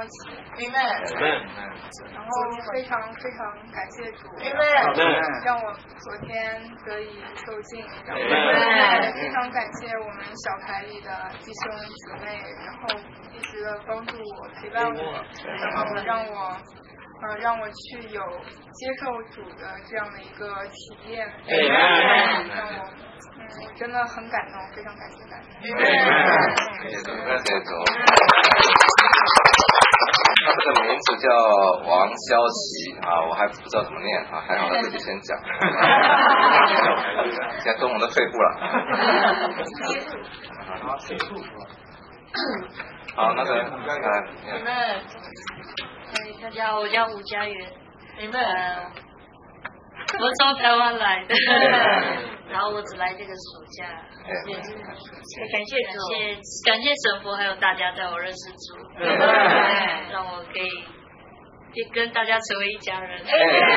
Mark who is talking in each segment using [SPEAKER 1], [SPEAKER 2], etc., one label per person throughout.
[SPEAKER 1] 起，
[SPEAKER 2] 然后非常非常感谢主，让我昨天得以受尽，然后也非常感谢我们小台里的弟兄姊妹，然后一直的帮助我、陪伴我，然后让我去有接受主的这样的一个体验，让我我真的很感动，非常感谢大家。
[SPEAKER 3] 谢谢主，感谢主。他这个名字叫王潇琪啊，我还不知道怎么念啊，还好他自己先讲。现在中文都退步了。好，那个
[SPEAKER 4] 大家好，我叫吴佳媛，我从台湾来的，然后我只来这个暑假，感谢神父还有大家带我认识主，让我可以跟大家成为一家人。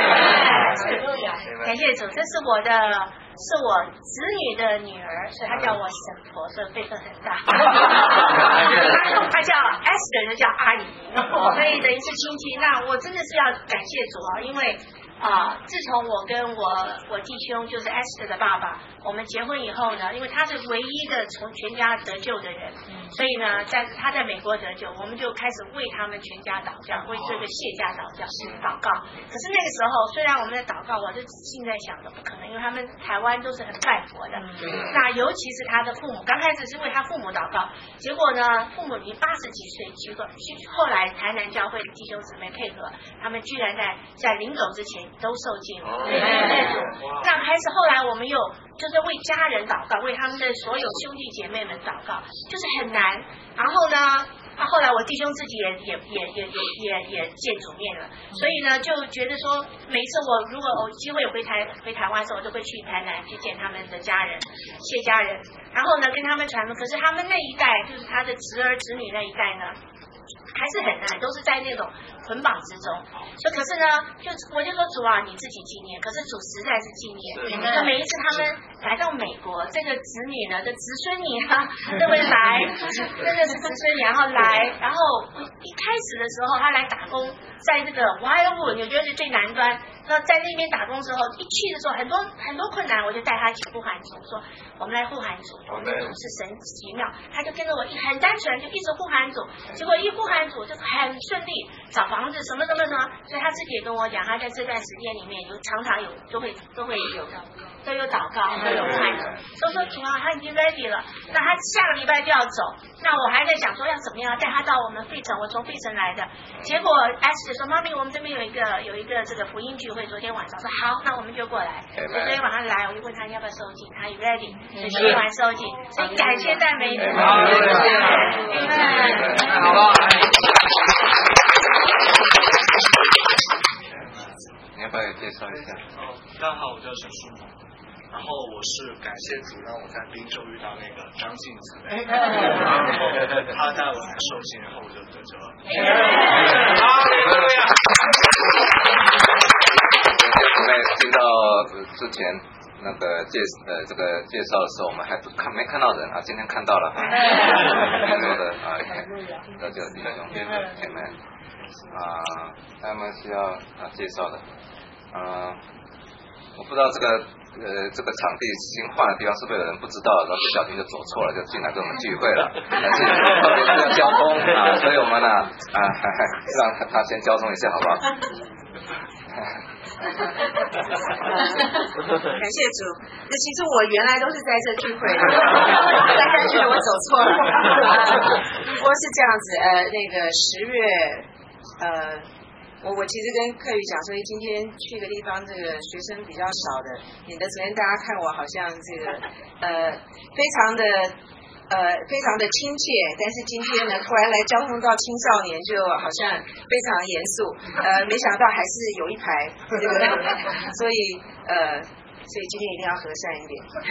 [SPEAKER 4] 感谢主，这是我子女的女儿，所以她叫我婶婆，所以辈分很大。她叫 Esther 就叫阿姨，所以等于是亲戚。那我真的是要感谢主啊，因为自从我跟我弟兄就是 Esther 的爸爸，我们结婚以后呢，因为他是唯一的从全家得救的人，所以呢，他在美国得救，我们就开始为他们全家祷告，为这个谢家祷告。可是那个时候，虽然我们在祷告，我就现在想的不可能，因为他们台湾都是很拜佛的，那尤其是他的父母，刚开始是为他父母祷告，结果呢，父母已经80几岁，后来台南教会的弟兄姊妹配合，他们居然在临走之前都受尽了。那开始后来我们又就是为家人祷告，为他们的所有兄弟姐妹们祷告，就是很难。然后呢，后来我弟兄自己也见主面了，所以呢就觉得说，每一次我如果有机会回台湾的时候，我就会去台南去见他们的家人，谢家人，然后呢跟他们传福。可是他们那一代，就是他的侄儿侄女那一代呢，还是很难，都是在那种捆绑之中。所以可是呢，我就说主啊，你自己纪念。可是主实在是纪念。那每一次他们来到美国，这个子女呢，这子孙女啊，都会来，真的是子孙女，然后来，然后一开始的时候他来打工，在这个 Wildwood 纽约是最南端。那在那边打工之后，一去的时候很多困难，我就带他一起呼喊主，说我们来呼喊主，我们的主是神奇妙。他就跟着我很单纯，就一直呼喊主，结果一呼喊主就很顺利，找房子什么，所以他自己也跟我讲，他在这段时间里面常常都会有祷告，都有呼喊主，都说主啊，他已经 ready 了，那他下个礼拜就要走，那我还在想说要怎么样带他到我们费城，我从费城来的，结果 Esther 说妈咪，我们这边有一个这个福音聚会，昨天晚上说好，那我们就过来。昨天晚上来，我就问他要不要收进，他也 ready， 所以今天晚上收进，所以感谢赞美主。
[SPEAKER 3] 好吧。你要不要也介绍一下？
[SPEAKER 5] 大家好，我叫沈书萌，然后我是感谢主让我在滨州遇到那个张静姊妹，然后他带我来受洗，然后我就得救了。
[SPEAKER 3] 姊妹听到之前那个这个介绍的时候，我们还没看到人啊，今天看到了，很多的得救的弟兄姐妹他们是要介绍的。我不知道这个场地新换的地方是不是有人不知道，然后不小心就走错了，就进来跟我们聚会了。但是特别是交通所以我们让他先交通一下，好不好？
[SPEAKER 1] 感谢主。那其实我原来都是在这聚会的，但是我走错了。不过是这样子，那个10月我其实跟客语讲说，今天去一个地方，这个学生比较少的，免得昨天大家看我好像这个非常的亲切，但是今天呢，突然来交通到青少年，就好像非常严肃，没想到还是有一排，对不对？所以今天一定要和善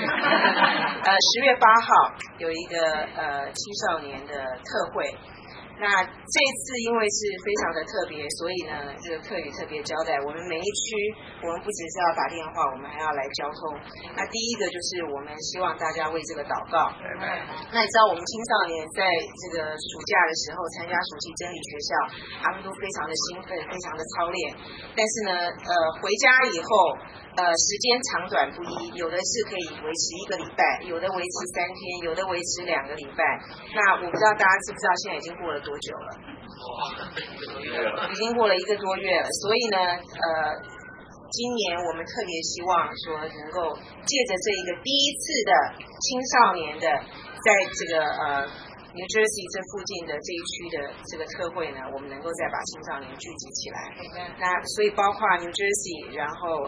[SPEAKER 1] 一点。10月8号有一个青少年的特会。 那这次因为是非常的特别，所以呢，这个课语特别交代，我们每一区，我们不只是要打电话，我们还要来交通。那第一个就是我们希望大家为这个祷告。那你知道我们青少年在这个暑假的时候参加暑期真理学校，他们都非常的兴奋，非常的操练。但是呢，回家以后，时间长短不一，有的是可以维持1个礼拜，有的维持3天，有的维持2个礼拜。那我不知道大家知不知道现在已经过了多久了？已经过了1个多月了。所以呢，今年我们特别希望说能够借着这一个第一次的青少年的在这个New Jersey 这附近的这一区的这个特会呢，我们能够再把青少年聚集起来。那所以包括 New Jersey， 然后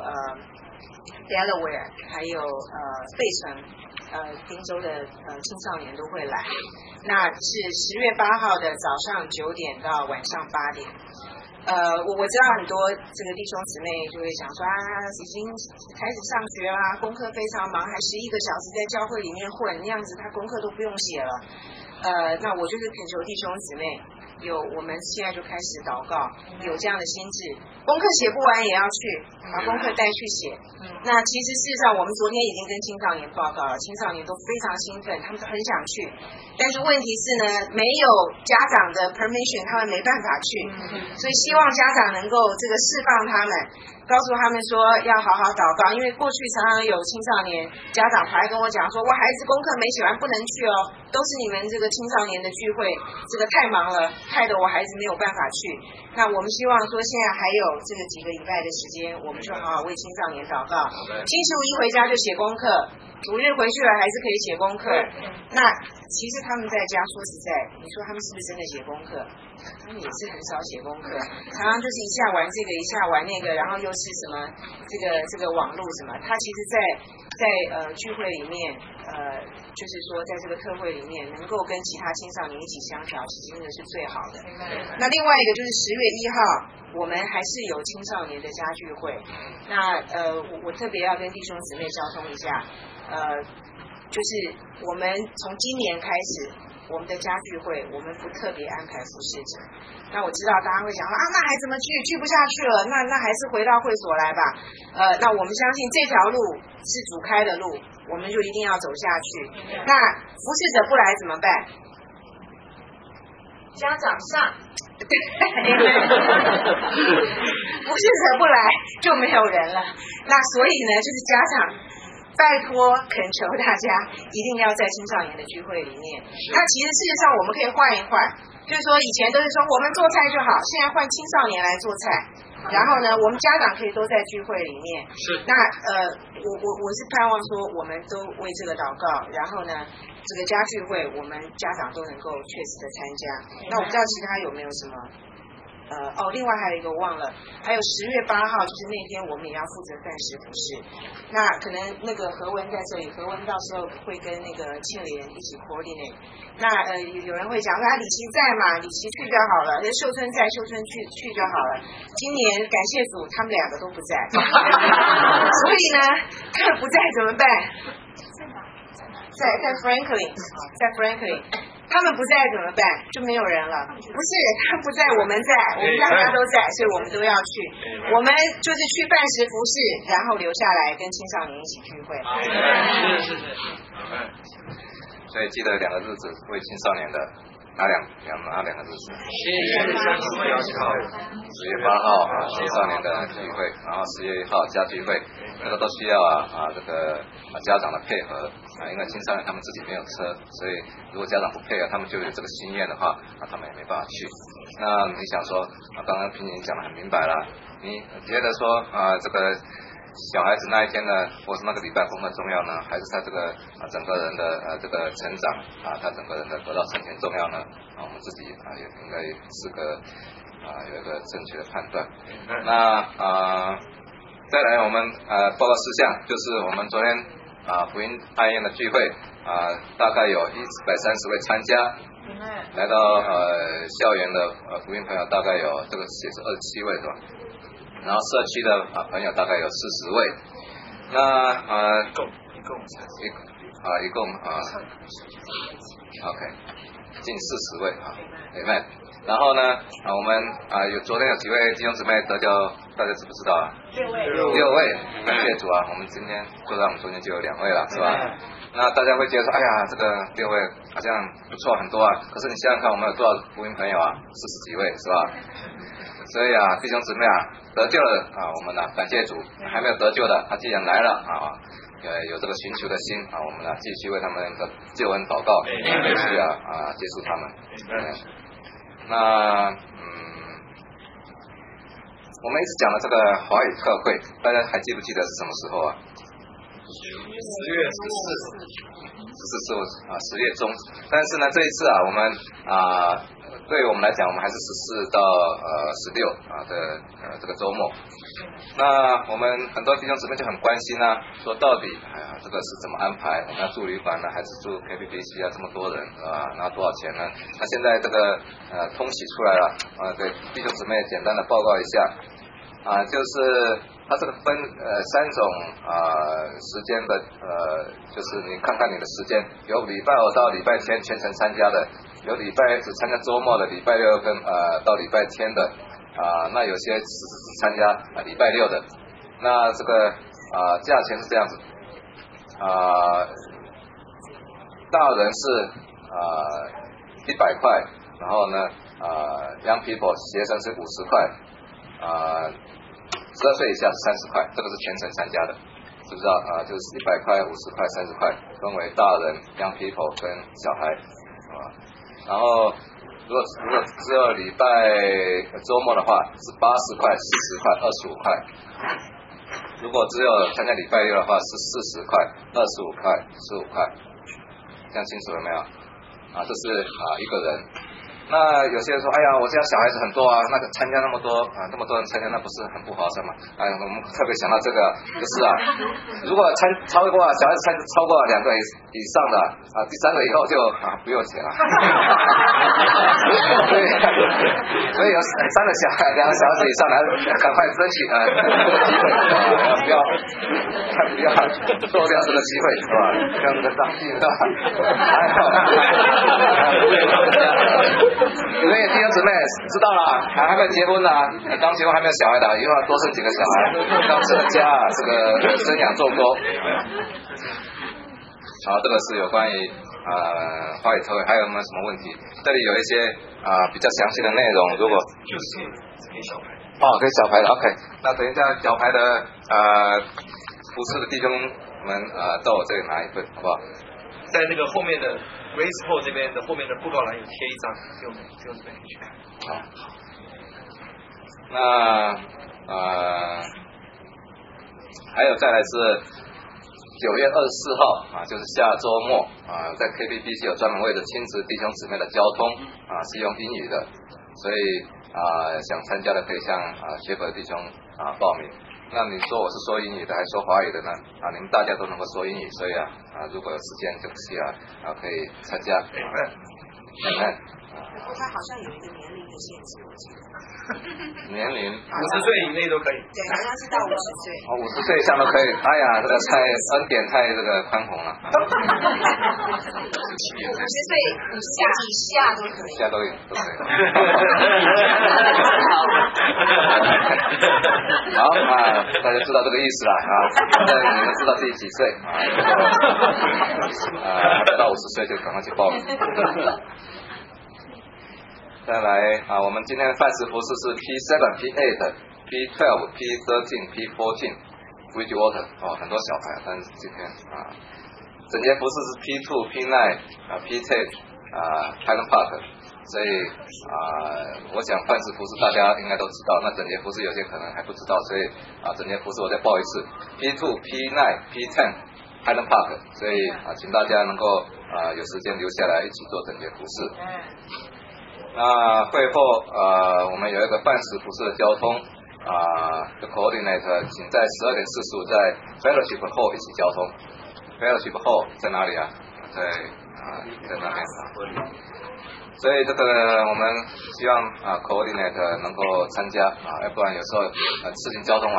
[SPEAKER 1] Delaware， 还有费城宾州的青少年都会来。那是10月8号的早上9点到晚上8点。我知道很多这个弟兄姊妹就会想说已经开始上学啦，功课非常忙，还11个小时在教会里面混，那样子他功课都不用写了。那我就是恳求弟兄姊妹，我们现在就开始祷告，有这样的心智，功课写不完也要去把功课带去写。那其实事实上我们昨天已经跟青少年报告了，青少年都非常兴奋，他们都很想去，但是问题是呢，没有家长的 permission， 他们没办法去，所以希望家长能够这个释放他们，告诉他们说要好好祷告。因为过去常常有青少年家长还跟我讲说，我孩子功课没写完不能去哦，都是你们这个青少年的聚会，这个太忙了，害得我孩子没有办法去。那我们希望说现在还有这个几个礼拜的时间，我们就好好为青少年祷告。星期5一回家就写功课，5日回去了还是可以写功课。那其实他们在家说实在，你说他们是不是真的写功课？他们也是很少写功课，常常就是一下玩这个一下玩那个，然后又是什么这个网络什么。他其实在聚会里面就是说在这个特会里面能够跟其他青少年一起相调，其实真的是最好的。那另外一个就是10月1号我们还是有青少年的家聚会。那我特别要跟弟兄姊妹交通一下，就是我们从今年开始，我们的家聚会我们不特别安排服事者。那我知道大家会想那还怎么去不下去了，那还是回到会所来吧。那我们相信这条路是主开的路，我们就一定要走下去。那服事者不来怎么办？家长上服事者不来就没有人了。那所以呢，就是家长拜托恳求大家一定要在青少年的聚会里面。那其实事实上我们可以换一换，就是说以前都是说我们做菜就好，现在换青少年来做菜。然后呢，我们家长可以都在聚会里面。那我是盼望说我们都为这个祷告，然后呢这个家聚会我们家长都能够确实的参加。那我不知道其他有没有什么另外还有一个我忘了，还有10月8号就是那天我们也要负责饭食服事。那可能那个何文在这里，何文到时候会跟那个庆莲一起 coordinate。那有人会讲李琦在嘛，李琦去就好了，秀春在，秀春去就好了。今年感谢主他们2个都不在所以呢他们不在怎么办？在 Franklin他们不在怎么办？就没有人了。不是他不在，我们在，我们大家都在，所以我们都要去。我们就是去饭食服事，然后留下来跟青少年一起聚会。
[SPEAKER 3] 所以记得2个日子为青少年的哪两个日子？10月8号青少年的聚会，然后10月1号家聚会，这个都需要这个家长的配合因为青少年他们自己没有车，所以如果家长不配合，他们就有这个心愿的话，他们也没办法去。那你想说刚刚平姐讲得很明白了，你觉得说这个小孩子那一天呢，或是那个礼拜功课重要呢，还是他这个整个人的这个成长他整个人的得到圣贤重要呢？我们自己也应该是个有一个正确的判断。那再来我们报告事项，就是我们昨天福音爱宴的聚会大概有130位参加，来到校园的福音朋友大概有这个也是27位是吧？然后社区的朋友大概有40位。那一共OK。 近40位啊 ，Amen。然后呢我们昨天有几位弟兄姊妹得救，大家知不知道啊？6位，感谢主啊！我们今天坐在我们中间就有2位了，是吧？那大家会觉得说，哎呀，这个6位好像不错，很多啊。可是你想想看，我们有多少福音朋友啊？40几位，是吧？所以弟兄姊妹得救了我们感谢主；还没有得救的，他既然来了有这个寻求的心我们继续为他们的救恩祷告，继续接触他们。那我们一直讲的这个华语特会，大家还记不记得是什么时候啊？10月14 10月中。但是呢，这一次我们对于我们来讲，我们还是14到16的这个周末。那我们很多弟兄姊妹就很关心说到底这个是怎么安排？我们要住旅馆呢，还是住 KBBC 这么多人然后多少钱呢？那现在这个通喜出来了给弟兄姊妹简单的报告一下就是它这个分3种时间的就是你看看你的时间，有礼拜5到礼拜天全程参加的，有礼拜只参加周末的，礼拜6跟到礼拜天的那有些只参加礼拜6的。那这个价钱是这样子大人是100块，然后呢young people 学生是50块12岁以下是30块，这个是全程参加的，知不知道就是100块、50块、30块，分为大人、young people 跟小孩然后如果只有礼拜周末的话是80块、40块、25块，如果只有参加礼拜6的话是40块、25块、15块，这样清楚了没有这是一个人。那有些人说，哎呀，我家小孩子很多那个参加那么多这么多人参加，那不是很不划算吗？我们特别想到这个，就是如果超过小孩子超过2个以上的第3个以后就不用钱了。所以有3个小孩、2个小孩子以上的，赶快争取不要错掉这个机会，是吧？这样子的当地是吧？因为弟兄姊妹知道了，还没有结婚刚结婚还没有小孩的，以后要多生几个小孩，让这个家这个生养众多。好，这个是有关于华语特会，还有没有什么问题？这里有一些比较详细的内容，如果
[SPEAKER 5] 就是给小牌
[SPEAKER 3] 给小牌的 OK， 那等一下小牌的服侍的弟兄们到我这里拿一份，好不好？
[SPEAKER 5] 在那个后面的 Grace Hall 这边的后面的布告栏有贴一张，就这边去看。
[SPEAKER 3] 好，那还有再来是9月24号就是下周末在 KBBC 有专门为了亲子弟兄姊妹的交通是用英语的，所以想参加的可以向学佛的弟兄报名。那你说我是说英语的还是说华语的呢？你们大家都能够说英语，所以如果有时间就可以参加。
[SPEAKER 1] 不过它好像有一个年龄的限制，我记得。
[SPEAKER 3] 年龄
[SPEAKER 5] 50岁以内都可以。
[SPEAKER 1] 对，好像是到50岁。
[SPEAKER 3] 50岁以上都可以。哎呀，这个恩典太这个宽宏了。50
[SPEAKER 1] 岁以下都可以。
[SPEAKER 3] 以下都可以。好大家知道这个意思了现在你们知道自己几岁不到50岁就赶快去报名。再来我们今天的范式服饰是 P7、P8、P12、P13、P14 Bridgewater 很多小牌，但是今天整节服饰是 P2、P9、P10 Highland Park， 所以我想范式服饰大家应该都知道，那整节服饰有些可能还不知道，所以整节服饰我再报一次 P2、P9、P10 Highland Park， 所以请大家能够有时间留下来一起做整节服饰。那会后我们有一个范式服饰的交通的 coordinator， 请在12点45在 Fellowship Hall 一起交通。Fellowship Hall 在哪里在那边所以这个我们希望coordinator 能够参加要不然有时候事情交通完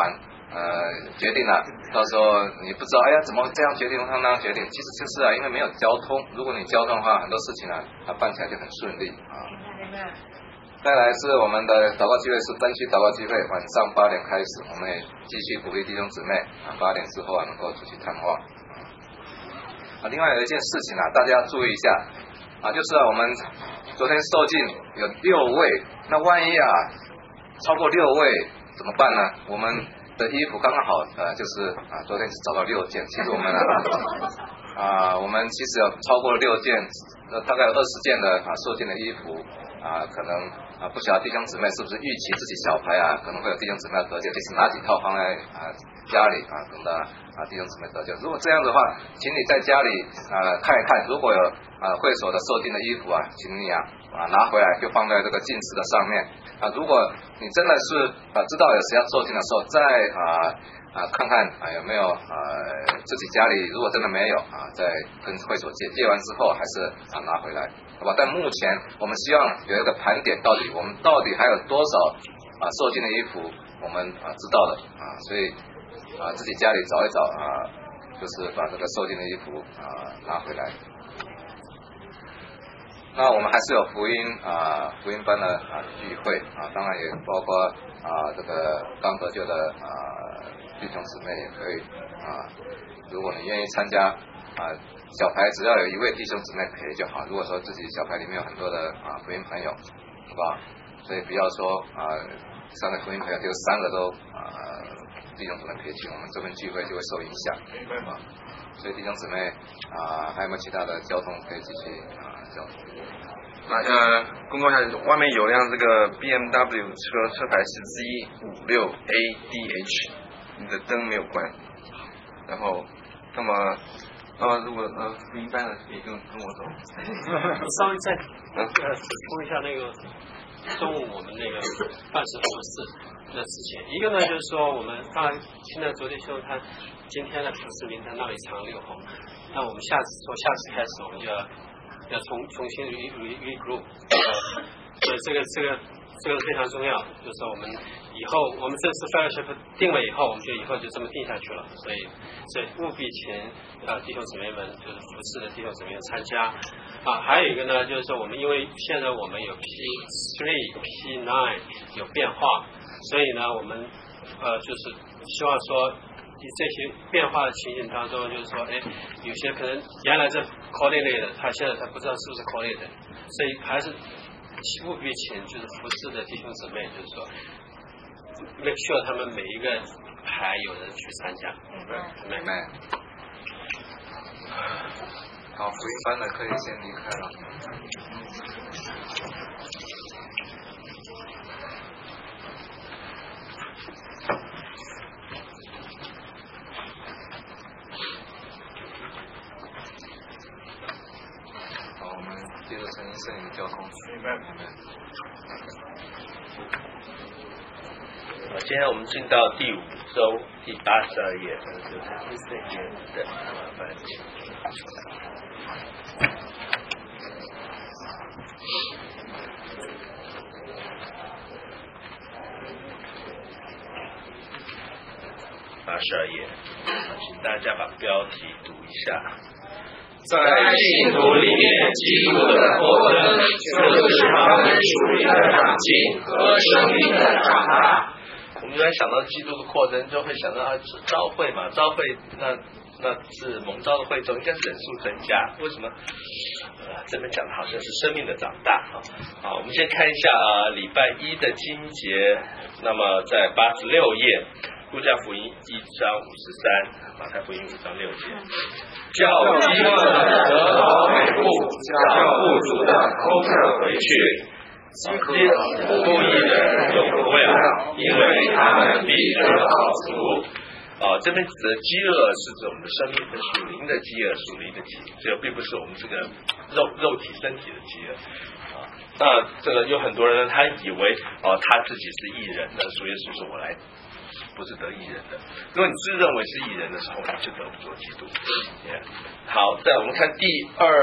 [SPEAKER 3] 决定了，到时候你不知道，哎呀怎么这样决定，那样决定，其实就是啊，因为没有交通，如果你交通的话，很多事情呢，它办起来就很顺利啊。再来是我们的祷告聚会是分区祷告聚会，晚上8点开始，我们也继续鼓励弟兄姊妹啊，8点之后啊能够出去探望。另外有一件事情啊，大家要注意一下啊，就是我们昨天受浸有6位，那万一啊超过6位怎么办呢？我们的衣服刚刚好就是昨天只找到6件，其实我们我们其实有超过6件，大概有20件的受浸的衣服可能不晓得弟兄姊妹是不是预期自己小牌可能会有弟兄姊妹要得救，就是拿几套放在家里等到弟兄姊妹得救。如果这样的话，请你在家里看一看，如果有会所的受浸的衣服请你拿回来就放在这个镜子的上面如果你真的是知道有谁要受浸的时候，再看看有没有自己家里如果真的没有再跟会所借完之后还是拿回来，好吧？但目前我们希望有一个盘点，我们到底还有多少受浸的衣服我们知道的所以自己家里找一找就是把这个受浸的衣服拿回来。那我们还是有福音班的聚会当然也包括这个刚得救的弟兄姊妹也可以如果你愿意参加小牌只要有1位弟兄姊妹陪就好。如果说自己小牌里面有很多的福音朋友，好不好？所以不要说3个福音朋友就3个都弟兄姊妹陪去，我们这边聚会就会受影响，好吧？所以弟兄姊妹还有没有其他的交通可以继续交通？
[SPEAKER 6] 公告一下，外面有辆这个 BMW 车牌是 Z56ADH， 你的灯没有关。然后，那么如果福音班的可以跟我走。
[SPEAKER 7] 稍微再说一下那个中午我们那个办事服饰的事情。一个呢就是说我们现在昨天说他今天的服饰名单那里长6号，那我们下次开始我们就要重新 regroup， 所以这个非常重要，就是说我们以后我们这次 fellowship 定了以后，我们就以后就这么定下去了，所以务必请弟兄姊妹们，就是服侍的弟兄姊妹们参加还有一个呢，就是说我们因为现在我们有 P3、P9 有变化，所以呢我们就是希望说这些变化的情形当中，就是说有些可能原来是 coordinated 的，他现在不知道是不是 coordinated， 所以还是务必请就是服侍的弟兄姊妹，就是说 make sure 他们每一个牌有人去参加。
[SPEAKER 3] 明白。好，福音班的可以先离开了。好，我们接着声音圣灵的交通。明白。
[SPEAKER 6] 今天我们进到第5周第82页，就是第4页的翻译。82页，请大家把标题读一下。
[SPEAKER 8] 在信徒里面，基督的活灯就是他们属灵的长进和生命的长大。
[SPEAKER 6] 我们原来想到基督的扩增，就会想到召会嘛，召会那是蒙召的会众，应该是人数增加。为什么？这边讲的好像是生命的长大好，我们先看一下礼拜1的经节，那么在86页，路加福音1章53，马太福音5章6节。
[SPEAKER 8] 叫饥饿的得饱美物，叫富足的空着回去。
[SPEAKER 6] 不义的人有福了，因为他们必得好处。这边指的饥饿是指我们的生命的属灵的饥饿，属灵的饥饿，这并不是我们这个肉体身体的饥饿。那这个有很多人他以为他自己是义人的，主耶稣说我来不是得义人的。如果你自认为是义人的时候，你就得不做基督。好，再我们看第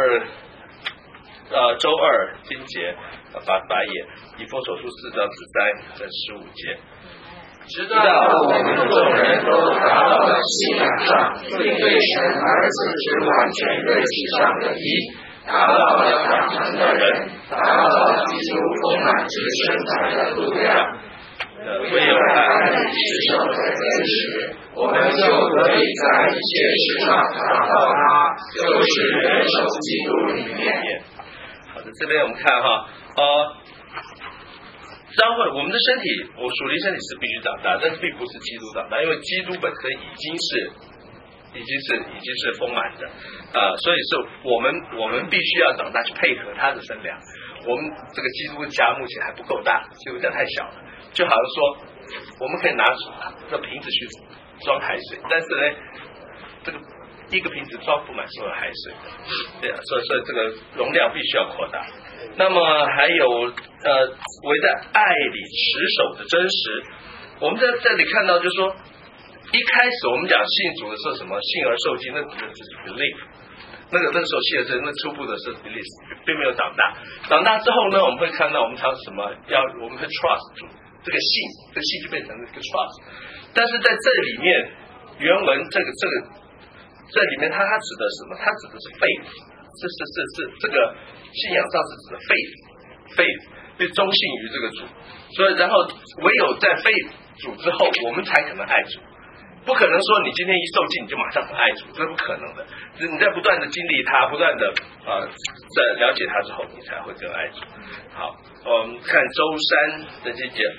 [SPEAKER 6] 周2经节88页，以弗所书4章13跟15节。
[SPEAKER 8] 直到我们众人都达到了信仰上，并对神儿子之完全肉体上的义，达到了长成的人，达到了基督丰满之身材的度量。唯有爱是守的真实，我们就可以在一切事上达到它，就是元首基督里面。
[SPEAKER 6] 好的，这边我们看哈，教会我们的身体，我属灵身体是必须长大，但是并不是基督长大，因为基督本身已经是丰满的，所以是我们必须要长大去配合他的身量。我们这个基督家目前还不够大，基督家太小了，就好像说我们可以拿这瓶子去装海水，但是呢，这个一个瓶子装不满所有海水的，对啊，所以这个容量必须要扩大。那么还有围在爱里持守的真实，我们在这里看到就是说，一开始我们讲信主的时候，什么信而受敬，那指的是 belief， 那个时候信而受敬，那初步的是 belief， 并没有长大。长大之后呢，我们会看到我们常什么我们会 trust 主，这个信就变成了一个 trust。但是在这里面原文这里面它指的是什么？它指的是 faith， 是这个信仰上是指的 faith， 就忠信于这个主。所以然后唯有在 faith 主之后，我们才可能爱主。不可能说你今天一受浸你就马上很爱主，这是不可能的。你在不断的经历他，不断的在了解他之后，你才会更爱主。好，我们看周三的这节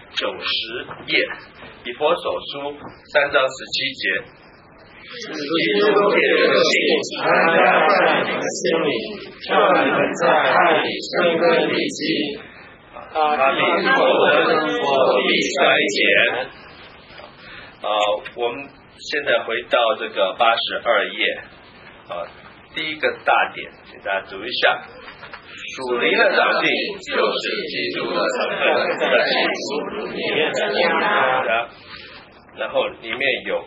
[SPEAKER 6] 90页，以弗所书3章17节。
[SPEAKER 8] 基督借着信安家在你们心里，叫你们在爱里生根立基。他必厚恩，我必衰减。
[SPEAKER 6] 我们现在回到这个82页，第一个大点，请大家读一下。属灵的长进就是基督的成分在信主里面增加。然后里面有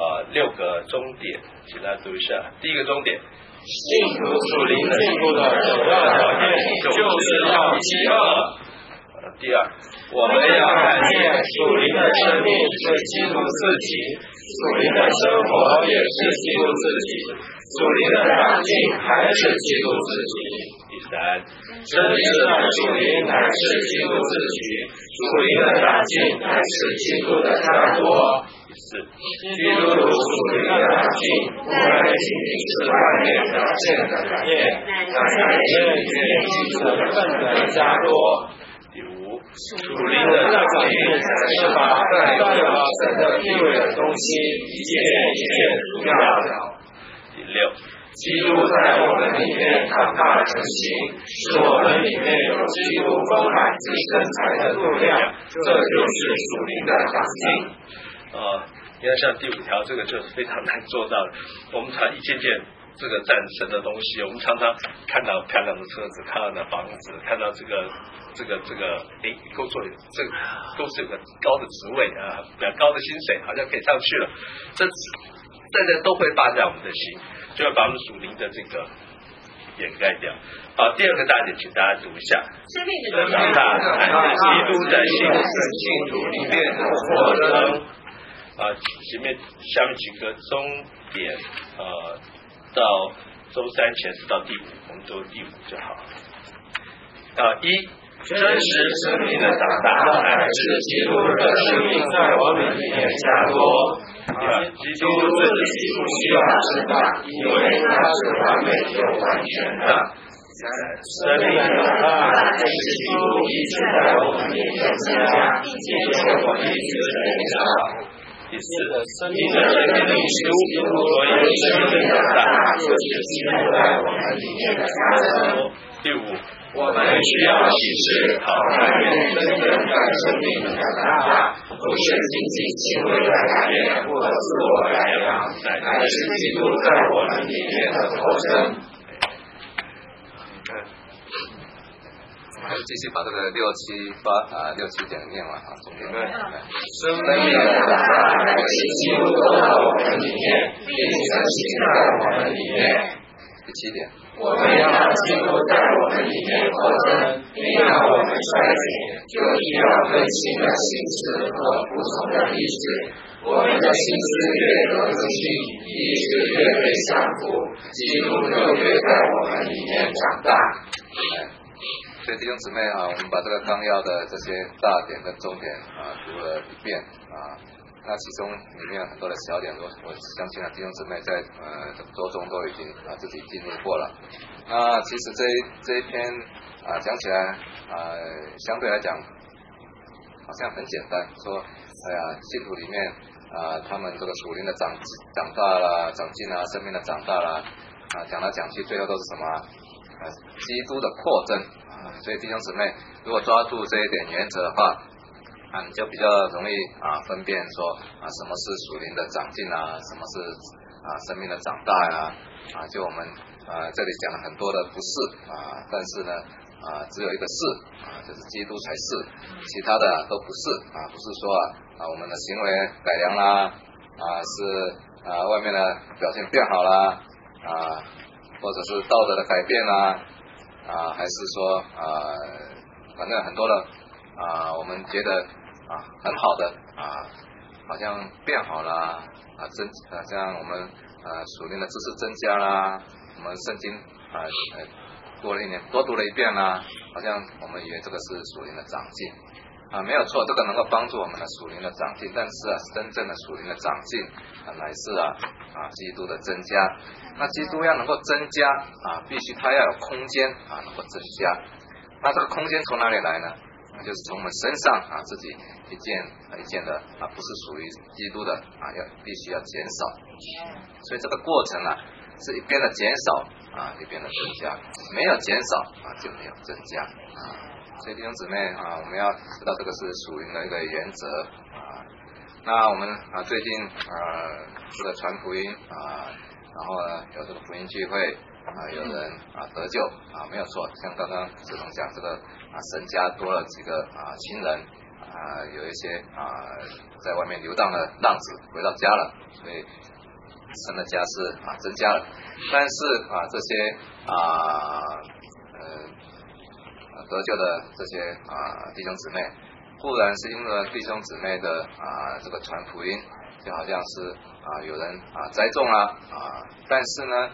[SPEAKER 6] 6个终点，请大家读一下。第一个终点，
[SPEAKER 8] 信徒属灵的进步的首要条件就是要饥饿。
[SPEAKER 6] 第二，
[SPEAKER 8] 我们要看见属灵的生命是基督自己，属灵的生活也是基督自己，属灵的长进还是基督自己。
[SPEAKER 6] 第三，
[SPEAKER 8] 真实的属灵乃是基督自己，属灵的长进乃是基督的加多。
[SPEAKER 6] 第四，
[SPEAKER 8] 基督徒属灵的长进不该仅仅是外面表现的改变，乃是里面基督的份的加多。
[SPEAKER 6] 第五，
[SPEAKER 8] 属灵的长进是把代表神的地位的东西一件一件除掉了。
[SPEAKER 6] 第六，
[SPEAKER 8] 基督在我们里面长大成型，使我们里面有基督丰满之身材的度量，这就是属灵的长进。
[SPEAKER 6] 你看像第5条，这个就是非常难做到的。我们常一件件这个战神的东西，我们常常看到漂亮的车子，看到的房子，看到这个工作这个公司有个高的职位比较高的薪水，好像可以上去了。这都会霸占我们的心，就会把我们属灵的这个掩盖掉。好，第二个大点，请大家读一下。长大，基督在信徒里面活着。下面几个终点，到周3前是到第5，我们读第5就好。1，
[SPEAKER 8] 真实生命的长大，乃是基督的生命在我们里面加多。基督自己不需要长大，因为他是完美又完全的。生命的长大是基督一直在我们里面增加，并且我们一直成长。
[SPEAKER 6] 第4，
[SPEAKER 8] 生命的生命是基督，所以生命的长大就是基督在我们里面的加多。
[SPEAKER 6] 第5，
[SPEAKER 8] 我们需要启示，好看见真正在生命的长大，不是仅仅行为的改变或自我改良，乃是基督在我们里面的投生。
[SPEAKER 3] 继续把这个6、7点念完总结。
[SPEAKER 8] 生命的长大乃是基督在我们里面，并成型在我们里面。
[SPEAKER 3] 第7点。
[SPEAKER 8] 我们要基督在我们里面扩增，并要我们衰减，就依要更新的心思和服从的意志。我们的心思越得更新，意志越被降服，基督就越在我们里面长大。
[SPEAKER 3] 所以弟兄姊妹啊，我们把这个纲要的这些大点跟重点读了一遍那其中里面有很多的小点，我相信弟兄姊妹在这个周中都已经自己经历过了。那其实这一篇讲起来相对来讲好像很简单，说信徒里面他们这个属灵的长大了、长进啊，生命的长大了讲来讲去最后都是什么基督的扩增所以弟兄姊妹如果抓住这一点原则的话你就比较容易分辨说什么是属灵的长进什么是生命的长大就我们这里讲了很多的不是但是呢只有一个是就是基督才是，其他的都不是不是说我们的行为改良啦是外面的表现变好啦或者是道德的改变啦还是说反正很多的我们觉得很好的好像变好啦像我们属灵的知识增加啦，我们圣经多了一年多读了一遍啦，好像我们以为这个是属灵的长进没有错，这个能够帮助我们的属灵的长进，但是真正的属灵的长进乃是基督的增加。那基督要能够增加必须它要有空间能够增加。那这个空间从哪里来呢？就是从我们身上自己一件一件的不是属于基督的必须要减少。所以这个过程是一边的减少一边的增加，没有减少就没有增加所以弟兄姊妹我们要知道这个是属灵的一个原则那我们最近这个传福音然后呢有这个福音聚会有人得救没有错，像刚刚志同讲这个神家多了几个新人有一些在外面流荡的浪子回到家了，所以神的家是增加了。但是这些得救的这些弟兄姊妹固然是因为弟兄姊妹的这个传福音就好像是有人栽种了但是呢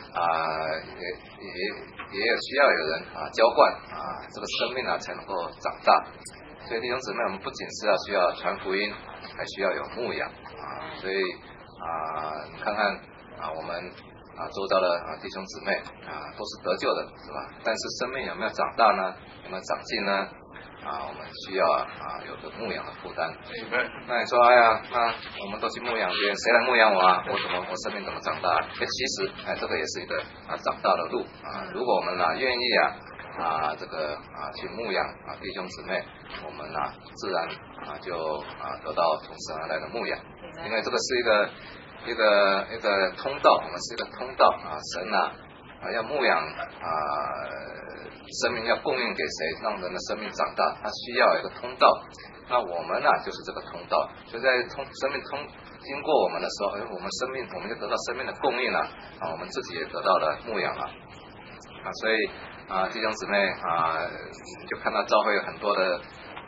[SPEAKER 3] 也有需要有人浇灌这个生命才能够长大。所以弟兄姊妹我们不仅是需要传福音，还需要有牧养所以你看看我们周遭的弟兄姊妹都是得救的是吧？但是生命有没有长大呢？有没有长进呢？我们需要有个牧养的负担。那你说哎呀我们都去牧养别人，谁来牧养我我生命怎么长大其实这个也是一个长大的路如果我们愿意这个去牧养弟兄姊妹，我们自然就得到从神而来的牧养，因为这个是一个通道，我们是一个通道神要牧养生命要供应给谁，让人的生命长大，它需要一个通道。那我们就是这个通道，就在生命经过我们的时候我们就得到生命的供应了我们自己也得到了牧养了所以弟兄姊妹就看到教会有很多的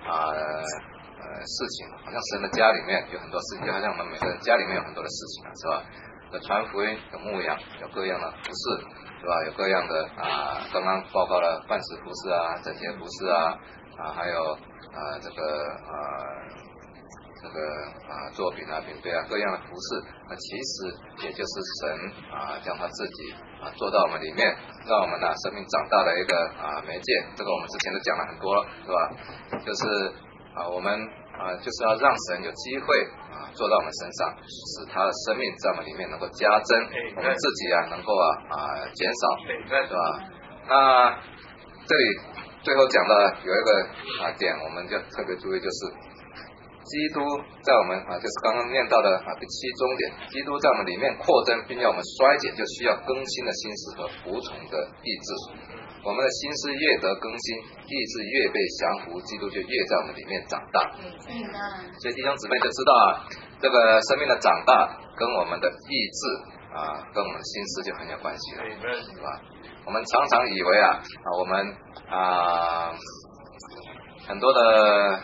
[SPEAKER 3] 事情，好像神的家里面有很多事情，就好像我们每个人家里面有很多的事情是吧？有传福音，有牧养，有各样的服事是吧？有各样的刚刚报告了办事服事整洁服事还有这个作品饼杯各样的服事其实也就是神将他自己做到我们里面，让我们生命长大的一个媒介。这个我们之前都讲了很多是吧？就是我们就是要让神有机会做到我们身上，使他的生命在我们里面能够加增，我们自己能够减少是吧？那这里最后讲到有一个点我们就特别注意，就是基督在我们就是刚刚念到的第7重点，基督在我们里面扩增，并要我们衰减，就需要更新的心思和服从的意志。我们的心思越得更新，意志越被降服，基督就越在我们里面长大。所以弟兄姊妹就知道这个生命的长大跟我们的意志跟我们的心思就很有关系了，是吧？我们常常以为我们很多的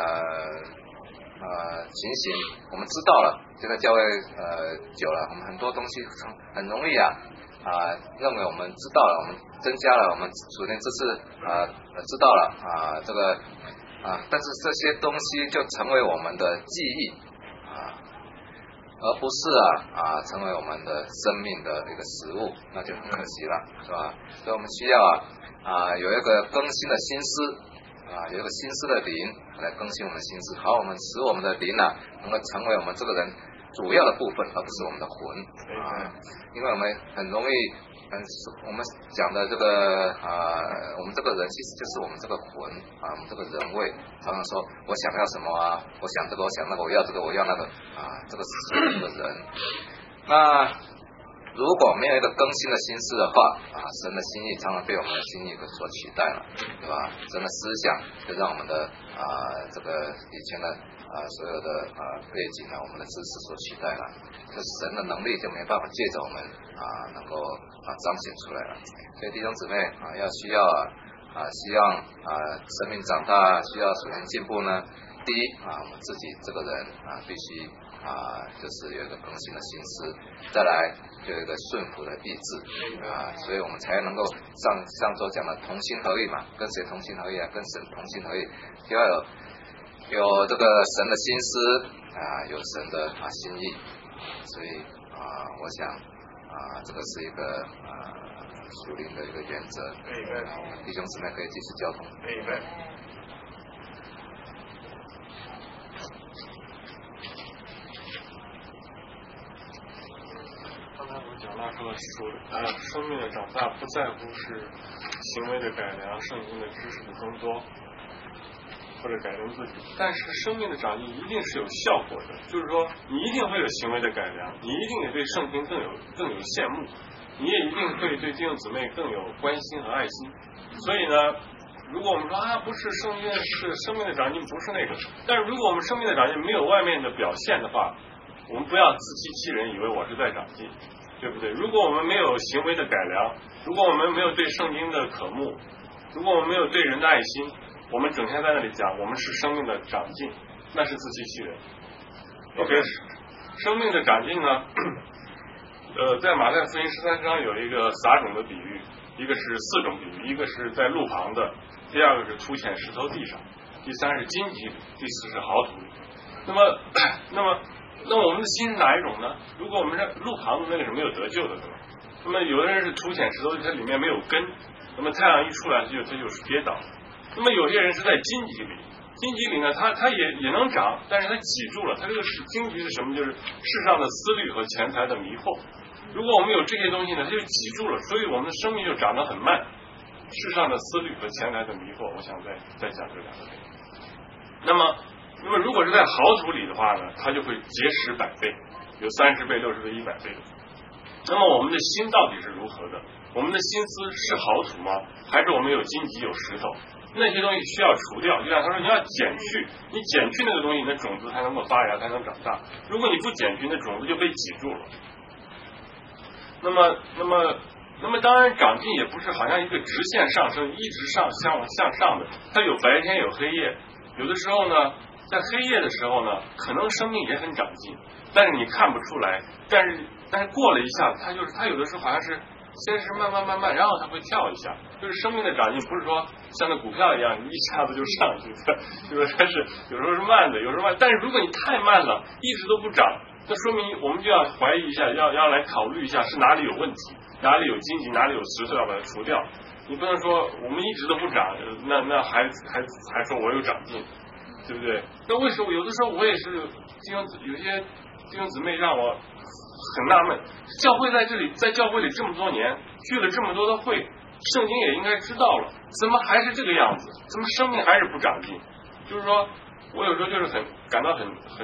[SPEAKER 3] 情形我们知道了，这个教会久了，我们很多东西很容易认为我们知道了，我们增加了我们属灵知识知道了这个但是这些东西就成为我们的记忆而不是成为我们的生命的一个食物，那就很可惜了，是吧？所以我们需要有一个更新的心思有一个心思的灵来更新我们的心思，好，我们使我们的灵能够成为我们这个人主要的部分，而不是我们的魂因为我们很容易我们讲的这个我们这个人其实就是我们这个魂我们这个人位，常常说我想要什么我想这个我想那个我要这个我要那个这个是我们的人。那如果没有一个更新的心思的话神的心意常常被我们的心意所取代了，对吧？神的思想就让我们的这个以前的所有的背景我们的知识所取代了，就神的能力就没办法借着我们能够彰显出来了。所以弟兄姊妹需要希望生命长大，需要属灵进步呢，第一我们自己这个人必须就是有一个更新的心思，再来就有一个顺服的意志所以我们才能够上周讲的同心合意嘛，跟谁同心合意跟神同心合意，就要有这个神的心思有神的心意，所以我想这个是一个属灵的一个原则，弟兄姊妹可以继续交通。
[SPEAKER 9] 刚才我们讲到说生命的长大不在乎是行为的改良，圣经的知识的增多或者改良自己，但是生命的长进一定是有效果的，就是说你一定会有行为的改良，你一定也对圣经更有羡慕，你也一定会对弟兄姊妹更有关心和爱心。所以呢，如果我们说不是圣经是生命的长进，不是那个，但是如果我们生命的长进没有外面的表现的话，我们不要自欺欺人，以为我是在长进，对不对？如果我们没有行为的改良，如果我们没有对圣经的渴慕，如果我们没有对人的爱心，我们整天在那里讲我们是生命的长进，那是自欺欺人。OK， 生命的长进呢，在马太福音13章有一个撒种的比喻，一个是4种比喻，一个是在路旁的，第二个是凸显石头地上，第三是荆棘里，第四是好土里。那我们的心是哪一种呢？如果我们是路旁的那个是没有得救的，对吧？那么有的人是凸显石头地，它里面没有根，那么太阳一出来它就是跌倒。那么有些人是在荆棘里，荆棘里呢它也能长，但是它挤住了，它这个荆棘是什么？就是世上的思虑和钱财的迷惑。如果我们有这些东西呢，它就挤住了，所以我们的生命就长得很慢。世上的思虑和钱财的迷惑，我想再讲这两个。那么如果是在好土里的话呢，它就会结实100倍，有30倍、60倍、100倍的。那么我们的心到底是如何的？我们的心思是好土吗？还是我们有荆棘有石头？那些东西需要除掉，就像他说你要减去，你减去那个东西，那种子才能够发芽，才能长大。如果你不减去，那种子就被挤住了。那么当然长进也不是好像一个直线上升，一直向上的，它有白天有黑夜。有的时候呢，在黑夜的时候呢，可能生命也很长进，但是你看不出来。但是过了一下子，它有的时候好像是先是慢慢，然后它会跳一下。就是生命的长进，不是说像那股票一样一下子就上去，就是它是有时候是慢的，有时候慢。但是如果你太慢了，一直都不涨，那说明我们就要怀疑一下，要来考虑一下是哪里有问题，哪里有荆棘，哪里有石头，要把它除掉。你不能说我们一直都不涨，那还说我有长进，对不对？那为什么有的时候我也是有些弟兄姊妹让我很纳闷，教会在教会里这么多年，聚了这么多的会，圣经也应该知道了，怎么还是这个样子？怎么生命还是不长进？就是说我有时候就是感到很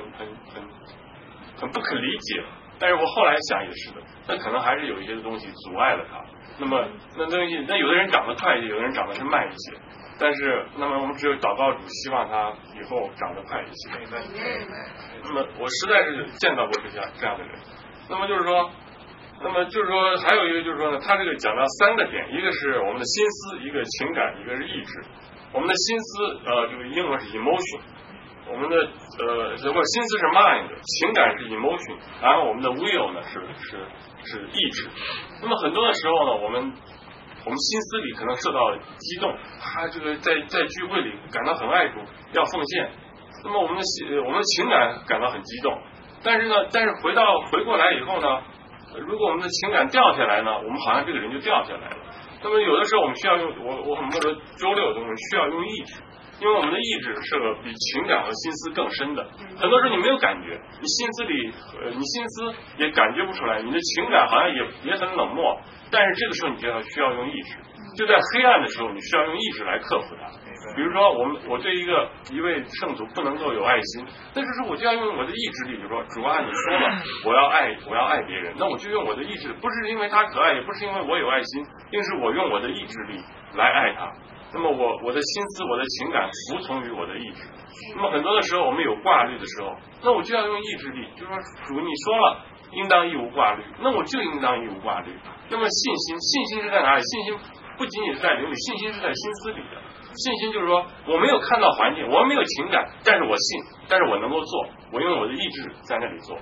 [SPEAKER 9] 不可理解。但是我后来想也是的，那可能还是有一些东西阻碍了它。那么那东西，那有的人长得快一些，有的人长得是慢一些。但是那么我们只有祷告主希望他以后长得快一些。那么我实在是见到过这样的人。那么就是说那么就是说，还有一个就是说呢，他这个讲到3个点，一个是我们的心思，一个情感，一个是意志。我们的心思，这个英文是 emotion， 我们的或者心思是 mind， 情感是 emotion， 然后我们的 will 呢是意志。那么很多的时候呢，我们心思里可能受到激动，这个在聚会里感到很爱主，要奉献。那么我们的情感感到很激动，但是回过来以后呢，如果我们的情感掉下来呢，我们好像这个人就掉下来了。那么有的时候我们需要用我很多的周六我们需要用意志，因为我们的意志是个比情感和心思更深的。很多时候你没有感觉，你心思也感觉不出来，你的情感好像也很冷漠，但是这个时候你就需要用意志，就在黑暗的时候你需要用意志来克服它。比如说我对一位圣徒不能够有爱心，那这时候我就要用我的意志力，比如说主啊，你说了我要爱别人，那我就用我的意志，不是因为他可爱，也不是因为我有爱心，因为是我用我的意志力来爱他。那么我的心思我的情感服从于我的意志。那么很多的时候我们有挂虑的时候，那我就要用意志力，就是说主你说了应当义无挂虑，那我就应当义无挂虑。那么信心是在哪里？信心不仅仅是在灵里，信心是在心思里的。信心就是说我没有看到环境，我没有情感，但是我信，但是我能够做，我用我的意志在那里做。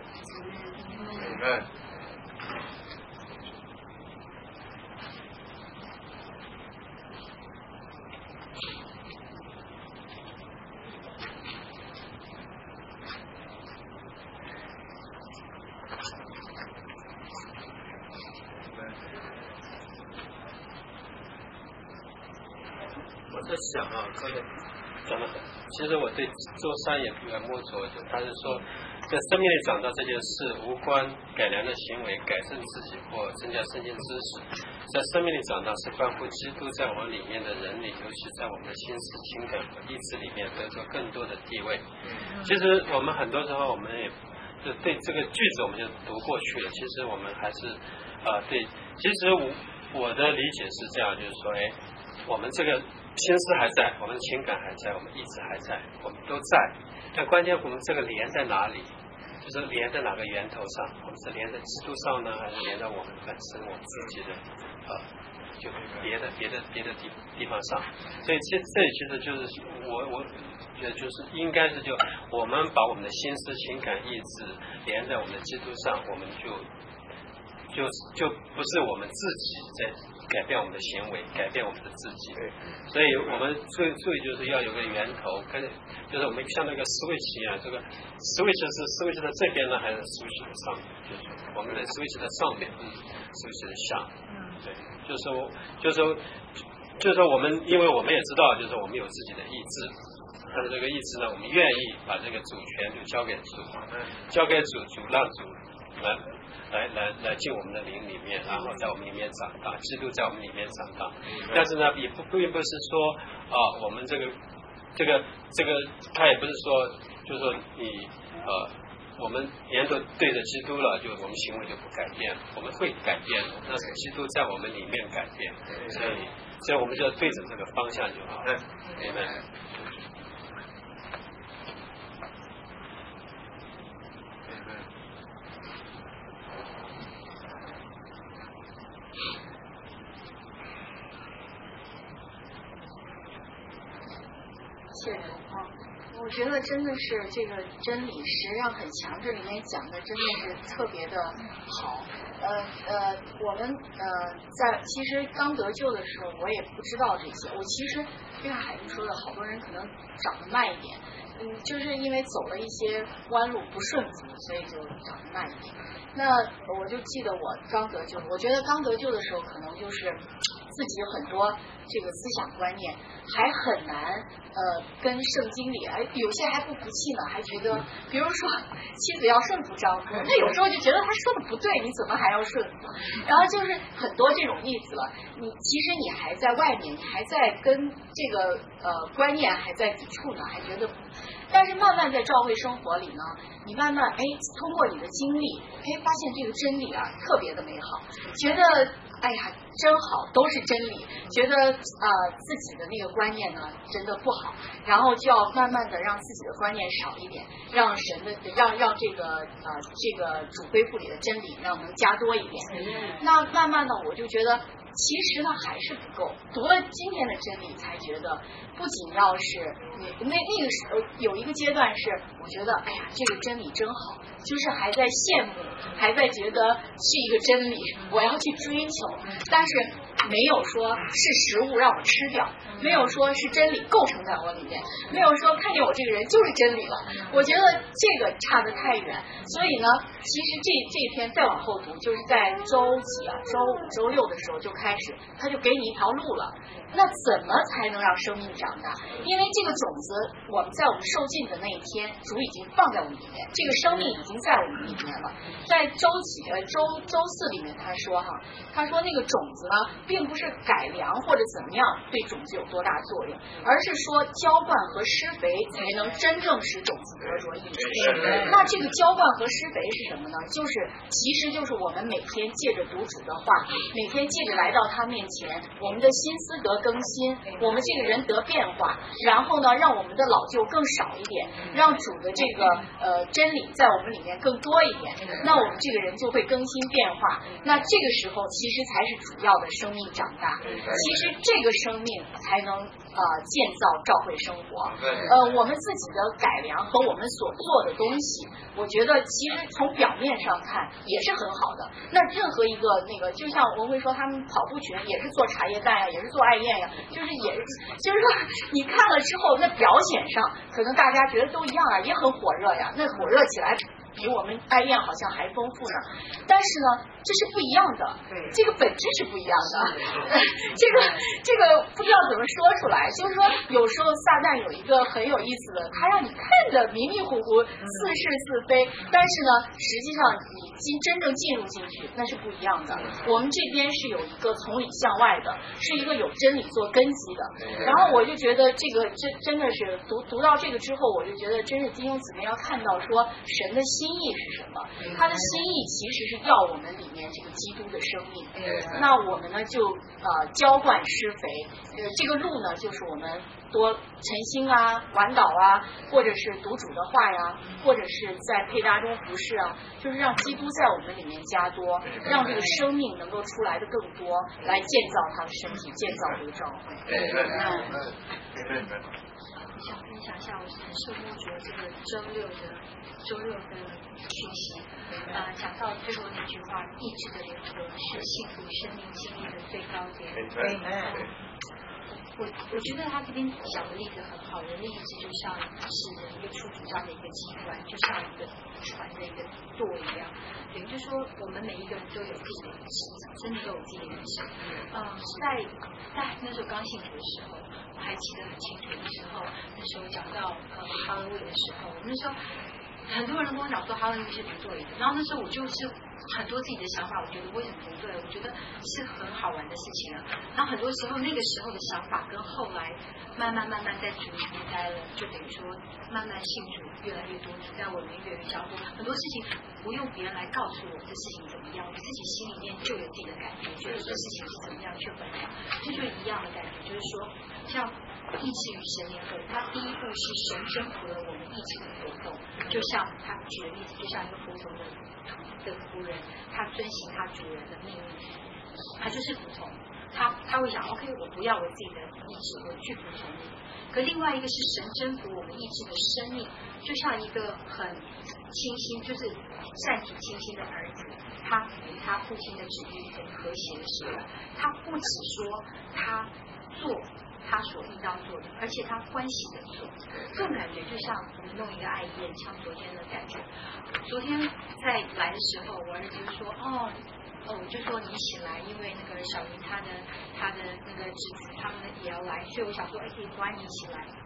[SPEAKER 7] 我在想各位讲得很，其实我对周三也比较摸索，他是说在生命里长大这件事无关改良的行为、改正自己或增加圣经知识，在生命里长大是关乎基督在我们里面的人里，尤其在我们的心思、情感和意志里面得到更多的地位。其实我们很多时候我们也就对这个句子我们就读过去了，其实我们还是对，其实我的理解是这样，就是说我们这个心思还在，我们情感还在，我们意志还在，我们都在，但关键我们这个连在哪里，就是连在哪个源头上，我们是连在基督上呢，还是连在我们本身我们自己的就别的地方上。所以这里其实就是我觉得就是应该是就我们把我们的心思、情感、意志连在我们的基督上，我们就不是我们自己在改变我们的行为，改变我们的自己。所以我们注意就是要有个源头，就是我们像那个switch 一样，这个 switch 是 switch 的这边呢，还是 switch 的上面？就是我们的 switch 的上面，switch 的下。对，就是说我们，因为我们也知道，就是我们有自己的意志，但是这个意志呢，我们愿意把这个主权就交给主，让主来进我们的灵里面，然后在我们里面长大，基督在我们里面长大。但是呢，也并不是说我们这个，他也不是说，就是说你我们沿着对着基督了，就我们行为就不改变，我们会改变的，那是基督在我们里面改变，所以我们就要对着这个方向就好，明白？
[SPEAKER 10] 谢谢我觉得真的是这个真理实际上很强，这里面讲的真的是特别的好。我们其实刚得救的时候，我也不知道这些。我其实就像海英说的，好多人可能长得慢一点，就是因为走了一些弯路不顺服，所以就长得慢一点。那我就记得我刚得救，我觉得刚得救的时候，可能就是自己有很多这个思想观念还很难跟圣经里有些还不服气呢，还觉得比如说妻子要顺服丈夫，那有时候就觉得他说的不对，你怎么还要顺服？然后就是很多这种例子了。其实你还在外面，你还在跟这个观念还在抵触呢，还觉得。但是慢慢在教会生活里呢，你慢慢通过你的经历，发现这个真理特别的美好，觉得哎呀真好，都是真理，觉得自己的那个观念呢真的不好，然后就要慢慢的让自己的观念少一点，让神的让这个主恢复里的真理让能加多一点。那慢慢的我就觉得其实呢还是不够，读了今天的真理才觉得不仅要是那个时候有一个阶段是我觉得哎呀这个真理真好，就是还在羡慕，还在觉得是一个真理我要去追求，但是没有说是食物让我吃掉，没有说是真理构成在我里面，没有说看见我这个人就是真理了，我觉得这个差得太远。所以呢其实这一篇再往后读，就是在周几啊周5周6的时候就开始他就给你一条路了，那怎么才能让生命长大？因为这个种子我们在我们受尽的那一天主已经放在我们里面，这个生命已经在我们里面了。在周4里面他说那个种子呢并不是改良或者怎么样对种子有多大作用，而是说浇灌和施肥才能真正使种子得着益处。那这个浇灌和施肥是什么呢？其实就是我们每天借着读主的话，每天借着来到他面前，我们的心思得更新，我们这个人得变化，然后呢让我们的老旧更少一点，让主的这个真理在我们里面更多一点，那我们这个人就会更新变化。那这个时候其实才是主要的生命长大，其实这个生命才能建造教会生活。我们自己的改良和我们所做的东西，我觉得其实从表面上看也是很好的。那任何一个那个，就像文慧说他们跑步群也是做茶叶蛋呀，也是做艾宴呀，就是说你看了之后，那表显上可能大家觉得都一样啊，也很火热呀，那火热起来比我们艾宴好像还丰富呢。但是呢这是不一样的，这个本质是不一样的。这个不知道怎么说出来，就是说有时候撒旦有一个很有意思的，他让你看着迷迷糊糊似是似非，但是呢实际上你真正进入进去那是不一样的。我们这边是有一个从里向外的，是一个有真理做根基的。然后我就觉得这个真的是读到这个之后，我就觉得真是弟兄姊妹要看到说神的心意是什么，他的心意其实是要我们里面这个基督的生命。那我们呢就浇灌施肥，这个路呢就是我们多诚心啊晚祷啊，或者是读主的话呀，或者是在配搭中服侍啊，就是让基督在我们里面加多，让这个生命能够出来的更多，来建造他的身体，建造这个教会。 想分享一下我很受摸着这个周六的讯息，讲到最后那句话，意志的联合是幸福生命经历的最高点。我觉得他这边讲的例子很好，人的意志就像是一个出主张的一个机关，就像一个船的一个舵一样。等于就是说，我们每一个人都有自己的意志，真的都有自己的意志。在那时候刚信主的时候，我还记得很清楚的时候，那时候讲到哈勒维的时候，那时候很多人跟我讲说哈勒维是不对的，然后那时候我就是很多自己的想法，我觉得为什么不对？我觉得是很好玩的事情啊。然后很多时候那个时候的想法跟后来慢慢在主里面待了，就等于说慢慢信主越来越多，主在我里面越来越交多，很多事情不用别人来告诉我这事情怎么样，我自己心里面就有自己的感觉，觉得这事情是怎么样去分享，这就一样的感觉，就是说像意志与神联合，它第一步是神征服了我们意志的活动，就像他举的例子，就像一个服从的仆人，他遵行他主人的命令，他就是服从，他会想 OK 我不要我自己的意志，我去服从你。可另外一个是神征服我们意志的生命，就像一个很清新，就是善体清新的儿子，他与他父亲的旨意很和谐的时候，他不只说他做他所应当做的，而且他欢喜的做，这种感觉就像我们弄一个爱宴，像昨天的感觉。昨天在来的时候，我儿子就说我就说你一起来，因为那个小云他的那个侄子他们也要来，所以我想说可以欢迎你一起来。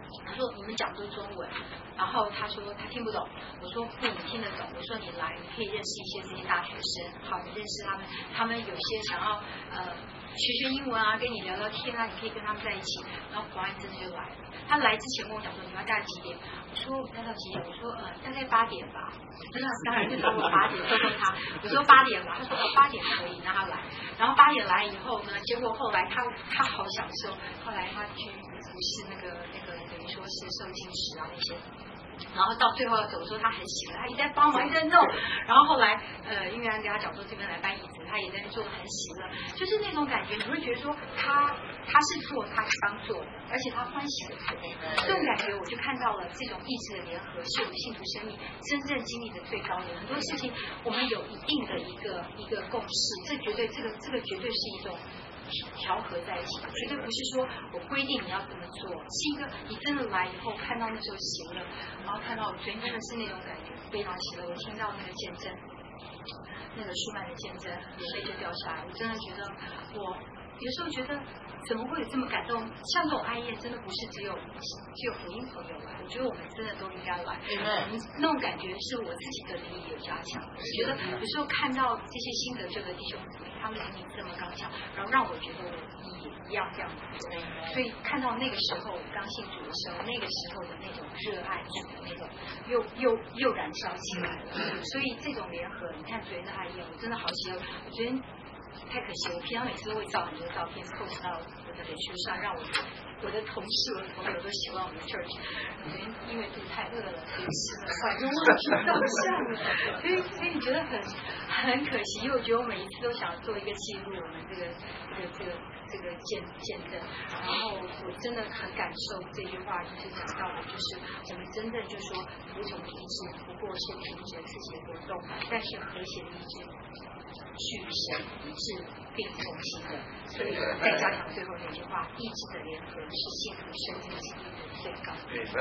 [SPEAKER 10] 他说你们讲都中文，然后他说他听不懂，我说不，你听得懂，我说你来，你可以认识一些这些大学生，好，你认识他们，他们有些想要学英文啊，跟你聊聊天啊，你可以跟他们在一起。然后果然真的就来了。他来之前跟我讲说你要大概几点？我说要到几点？我说大概8点吧。那当然就找我8点问他。我说8点吧，他说8点可以，让他来。然后8点来以后呢，结果后来他好享受，后来他去服侍那个等于说是受精师啊那些。然后到最后要走的时候，他很喜欢，他一直在帮忙，一直在弄。然后后来，因为安跟他讲说这边来搬椅子，他也在那做的很喜乐，就是那种感觉，你会觉得说他是做他当做的，而且他欢喜的做。这种感觉，我就看到了这种意志的联合，是我们信徒生命真正经历的最高点。很多事情我们有一定的一个共识，这绝对是一种。调和在一起，绝对不是说我规定你要怎么做，是一个你真的来以后看到那时候喜乐，然后看到我昨天真的是那种感觉非常喜乐，我听到那个见证，那个舒曼的见证，眼泪就掉下来，我真的觉得我有时候觉得怎么会有这么感动？像这种爱宴真的不是只有福音朋友来，我觉得我们真的都应该来。那种感觉是我自己的灵力有加强。我觉得有时候看到这些新得救的弟兄姊妹，他们灵力这么刚强，然后让我觉得我也一样这样子。所以看到那个时候刚信主的时候，那个时候的那种热爱主的那种又燃烧起来了。所以这种联合，你看昨天的爱宴，我真的好喜欢。我昨天。太可惜，我平常每次都会照很多照片 post 到我的脸书上，让我的同事、我的朋友都喜欢我们的 church。因为肚子太饿了，所以吃了饭就忘记照相了。所以你觉得很可惜，因为我觉得我每一次都想做一个记录，我们这个见证。然后我真的很感受这句话，就是讲到的，就是我们真正就说服从体制，不过是凭着自己的活动，但是和谐的意志。去神一致并同心的，所以再加强最后那句话，意志的联合是信徒生命经历的最高。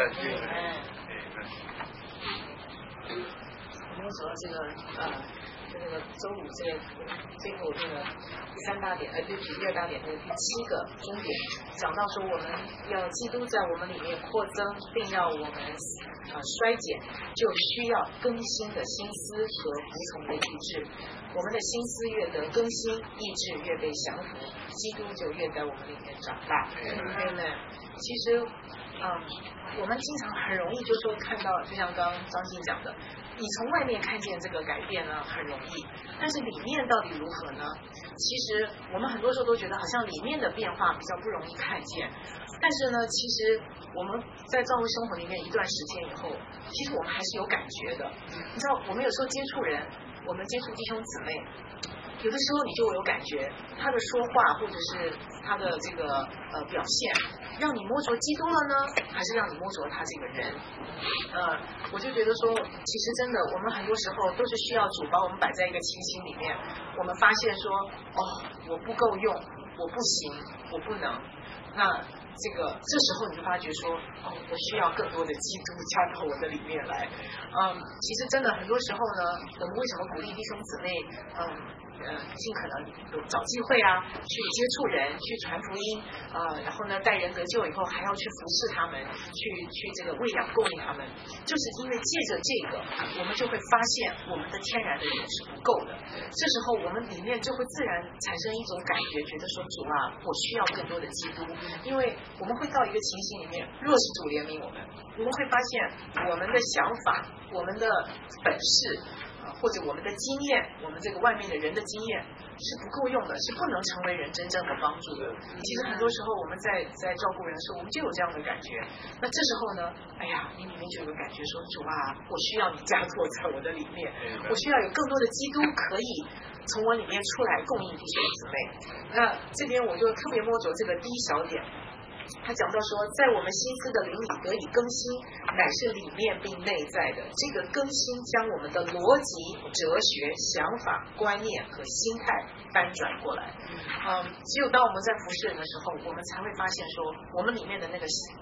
[SPEAKER 1] 我们说到这个周五最后这个第3大点，对不起，第2大点的第7个终点，讲到说我们要基督在我们里面扩增，并要我们衰减，就需要更新的心思和服从的意志。我们的心思越得更新，意志越被降服，基督就越在我们里面长大。其实，我们经常很容易就说看到，就像刚刚张静讲的，你从外面看见这个改变呢很容易，但是里面到底如何呢？其实我们很多时候都觉得好像里面的变化比较不容易看见，但是呢，其实我们在教会生活里面一段时间以后，其实我们还是有感觉的。你知道，我们有时候接触人。我们接触弟兄姊妹，有的时候你就有感觉，他的说话或者是他的这个表现，让你摸着基督了呢，还是让你摸着他这个人？我就觉得说，其实真的，我们很多时候都是需要主把我们摆在一个情形里面，我们发现说，我不够用，我不行，我不能，那。这时候你就发觉说，我需要更多的基督加到我的里面来。其实真的很多时候呢，我们为什么鼓励弟兄姊妹，尽可能找机会啊，去接触人，去传福音，然后呢，带人得救以后还要去服侍他们，去这个喂养供应他们，就是因为借着这个，我们就会发现我们的天然的人是不够的。这时候我们里面就会自然产生一种感觉，觉得说主啊，我需要更多的基督，因为我们会到一个情形里面，若是主怜悯我们会发现我们的想法，我们的本事。或者我们的经验，我们这个外面的人的经验是不够用的，是不能成为人真正的帮助的。其实很多时候我们在照顾人的时候，我们就有这样的感觉。那这时候呢，你里面就有个感觉说，主啊，我需要你加作在我的里面，我需要有更多的基督可以从我里面出来供应弟兄姊妹。那这边我就特别摸着这个第一小点。他讲到说，在我们心思的灵里得以更新，乃是里面并内在的。这个更新将我们的逻辑、哲学、想法、观念和心态翻转过来。只有当我们在服侍人的时候，我们才会发现说，我们里面的那个逻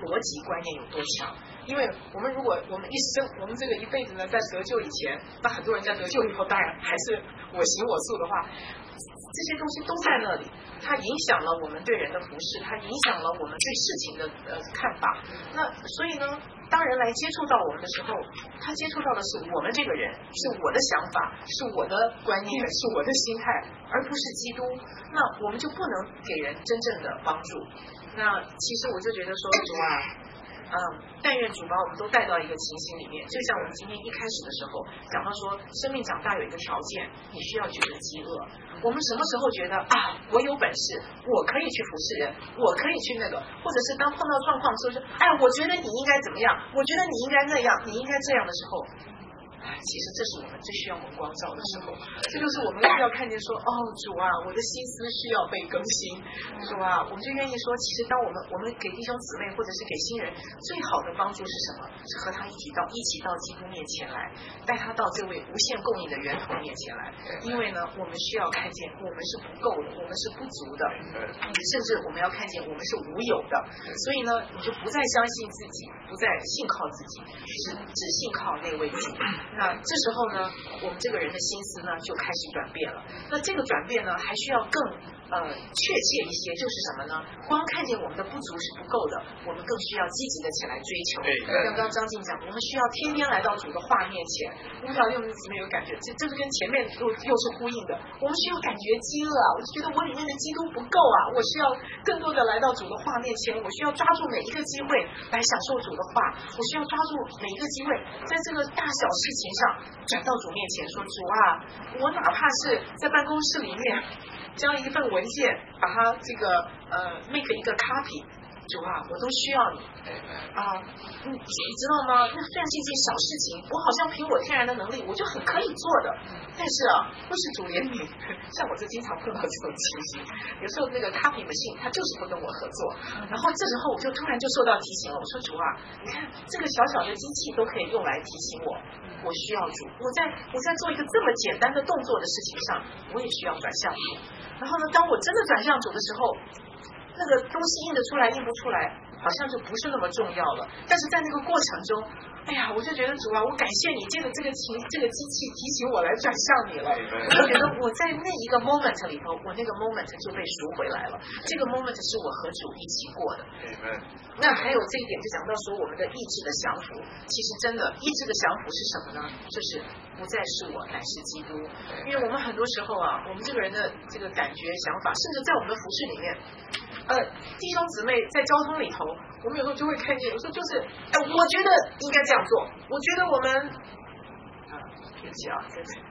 [SPEAKER 11] 逻辑观念有多强。因为我们如果我们这个一辈子呢，在得救以前，那很多人在得救以后，当然还是我行我素的话，这些东西都在那里，它影响了我们对人的服侍，它影响了我们对事情的看法。那所以呢，当人来接触到我们的时候，他接触到的是我们这个人，是我的想法，是我的观念，是我的心态，而不是基督。那我们就不能给人真正的帮助。那其实我就觉得说，主啊，但愿主把我们都带到一个情形里面，就像我们今天一开始的时候讲到说，生命长大有一个条件，你需要觉得饥饿。我们什么时候觉得啊，我有本事，我可以去服侍人，我可以去那个，或者是当碰到状况的时候说，哎，我觉得你应该怎么样，我觉得你应该那样，你应该这样的时候，其实这是我们最需要蒙光照的时候。这就是我们需要看见说，哦，主啊，我的心思需要被更新，主啊，我们就愿意说，其实当我们给弟兄姊妹或者是给新人最好的帮助是什么？是和他一起到基督面前来，带他到这位无限供应的源头面前来。因为呢，我们需要看见我们是不够的，我们是不足的，甚至我们要看见我们是无有的。所以呢，你就不再相信自己，不再信靠自己，只信靠那位主。那这时候呢，我们这个人的心思呢就开始转变了。那这个转变呢，还需要更确切一些，就是什么呢？光看见我们的不足是不够的，我们更需要积极的起来追求。刚刚张静讲，我们需要天天来到主的话面前。不知道弟兄姊妹有感觉，这个跟前面又是呼应的。我们需要感觉饥饿啊，我就觉得我里面的基督不够啊，我需要更多的来到主的话面前，我需要抓住每一个机会来享受主的话，我需要抓住每一个机会，在这个大小事情上转到主面前说，主啊，我哪怕是在办公室里面将一份文件把它这个make 一个 copy， 主啊，我都需要你啊！你知道吗？那虽然是一件小事情，我好像凭我天然的能力我就很可以做的，但是啊，都是主怜悯。像我就经常碰到这种情形，有时候那个 copy machine它就是不跟我合作，然后这时候我就突然就受到提醒了，我说主啊，你看这个小小的机器都可以用来提醒我需要主，我在做一个这么简单的动作的事情上，我也需要转向主。然后呢，当我真的转向主的时候，那个东西印得出来印不出来，好像就不是那么重要了。但是在那个过程中，哎呀，我就觉得主啊，我感谢你这个机器提醒我来转向你了。我就觉得我在那一个 moment 里头，我那个 moment 就被赎回来了。这个 moment 是我和主一起过的。那还有这一点就讲到说我们的意志的降服，其实真的意志的降服是什么呢？就是不再是我，乃是基督。因为我们很多时候啊，我们这个人的这个感觉想法，甚至在我们的服事里面，弟兄姊妹在交通里头，我们有时候就会看见，有时候就是，我觉得应该这样做，我觉得我们，对不起啊，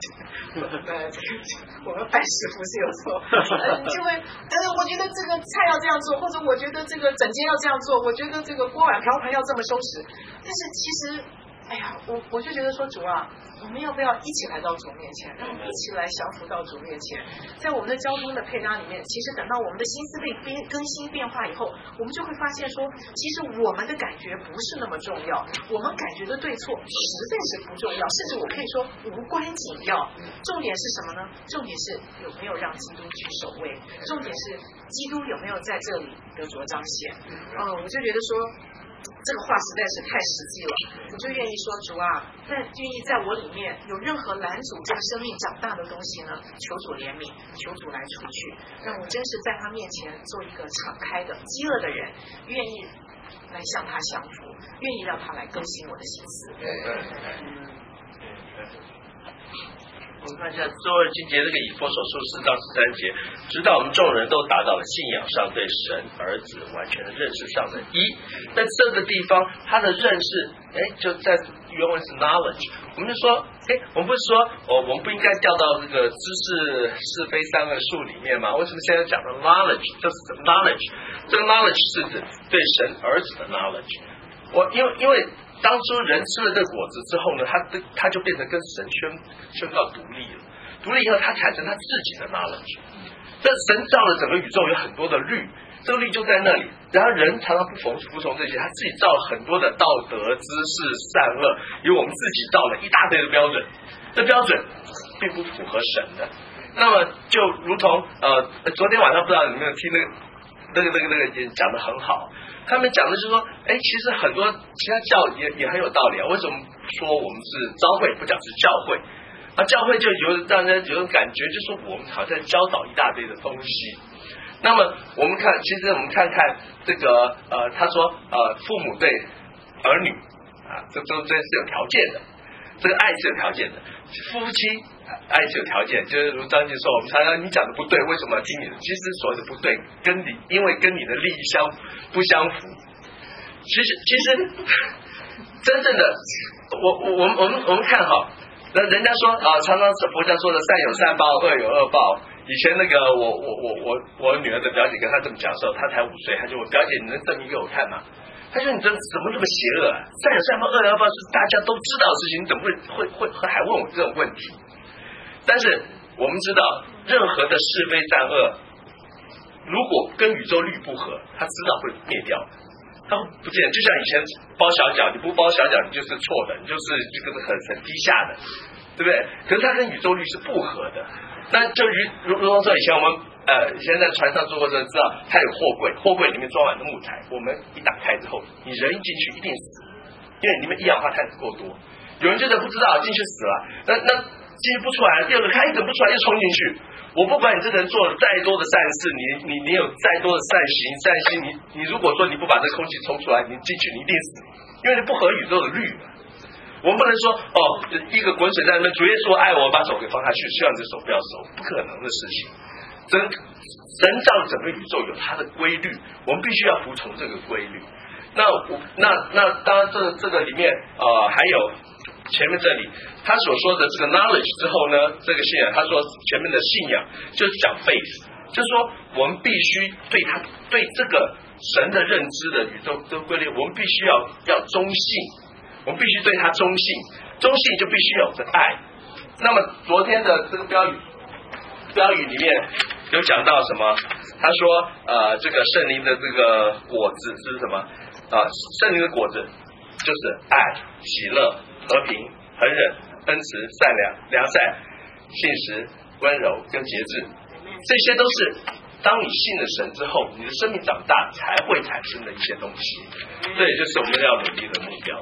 [SPEAKER 11] 我们办事不是有错，就会，我觉得这个菜要这样做，或者我觉得这个整间要这样做，我觉得这个锅碗瓢盆要这么收拾，但是其实。哎呀，我就觉得说主啊，我们要不要一起来到主面前，让我们一起来降服到主面前？在我们的交通的配搭里面，其实等到我们的心思被更新变化以后，我们就会发现说，其实我们的感觉不是那么重要，我们感觉的对错实在是不重要，甚至我可以说无关紧要。重点是什么呢？重点是有没有让基督去守卫，重点是基督有没有在这里得着彰显。我就觉得说。这个话实在是太实际了，我就愿意说主啊，愿意在我里面有任何拦阻这个生命长大的东西呢，求主怜悯，求主来除去，让我真是在他面前做一个敞开的饥饿的人，愿意来向他降服，愿意让他来更新我的心思。
[SPEAKER 6] 我们看一下周二经节这个以弗所书4到13节，直到我们众人都达到了信仰上对神儿子完全的认识上的一。在这个地方，他的认识，就在原文是 knowledge。我们就说，我们不是说，我们不应该掉到这个知识是非三恶树里面吗？为什么现在讲的 knowledge 就是 knowledge？ 这个 knowledge 是指对神儿子的 knowledge。因为当初人吃了这果子之后呢，他就变成跟神宣告独立了。独立以后，他产生他自己的 knowledge。这神造了整个宇宙有很多的律，这个律就在那里。然后人常常不服从这些，他自己造了很多的道德、知识、善恶，由我们自己造了一大堆的标准。这标准并不符合神的。那么就如同昨天晚上不知道你有没有听也讲得很好。他们讲的是说，其实很多其他教也很有道理啊。为什么说我们是召会，不讲是教会？啊，教会就让人有种感觉，就是我们好像教导一大堆的东西。那么我们看，其实我们看看这个他说父母对儿女啊，这是有条件的，这个爱是有条件的，夫妻爱是有条件，就是如张姐说，我们常常你讲的不对，为什么要听你的？其实所谓的不对，因为跟你的利益不相符。其实真正的我们看哈，那人家说常常是佛教说的善有善报，恶有恶报。以前那个我女儿的表姐跟她这么讲的时候，她才5岁，她就我表姐，你能证明给我看吗？她说你这怎么这么邪恶啊？善有善报，恶有恶报是大家都知道的事情，你怎么会还问我这种问题？但是我们知道，任何的是非善恶，如果跟宇宙律不合，它迟早会灭掉的。它不见，就像以前包小脚，你不包小脚，你就是错的，你就是这个很低下的，对不对？可是它跟宇宙律是不合的。那就如同说，以前我们以前在船上坐过车，知道它有货柜，货柜里面装满了木材，我们一打开之后，你人一进去一定死，因为里面一氧化碳够多。有人真的不知道进去死了，那进去不出来，第二个开一个不出来又冲进去。我不管你这个人做了再多的善事，你有再多的善心，你如果说你不把这空气冲出来，你进去你一定死，因为你不合宇宙的律嘛。我们不能说一个滚水在那边，主耶稣爱我，把手给放下去，希望这手不要收，不可能的事情。神造整个宇宙有它的规律，我们必须要服从这个规律。那当然这个里面还有前面这里他所说的这个 knowledge 之后呢，这个信仰，他说前面的信仰就是讲 faith， 就是说我们必须对这个神的认知的宇宙的规律，我们必须要忠信，我们必须对他忠信，忠信就必须有着爱。那么昨天的这个标语里面有讲到什么？他说这个圣灵的这个果子是什么？圣灵的果子就是爱、喜乐、和平、恒忍、恩慈、善良、良善、信实、温柔跟节制，这些都是当你信了神之后，你的生命长大才会产生的一些东西。这也就是我们要努力的目标。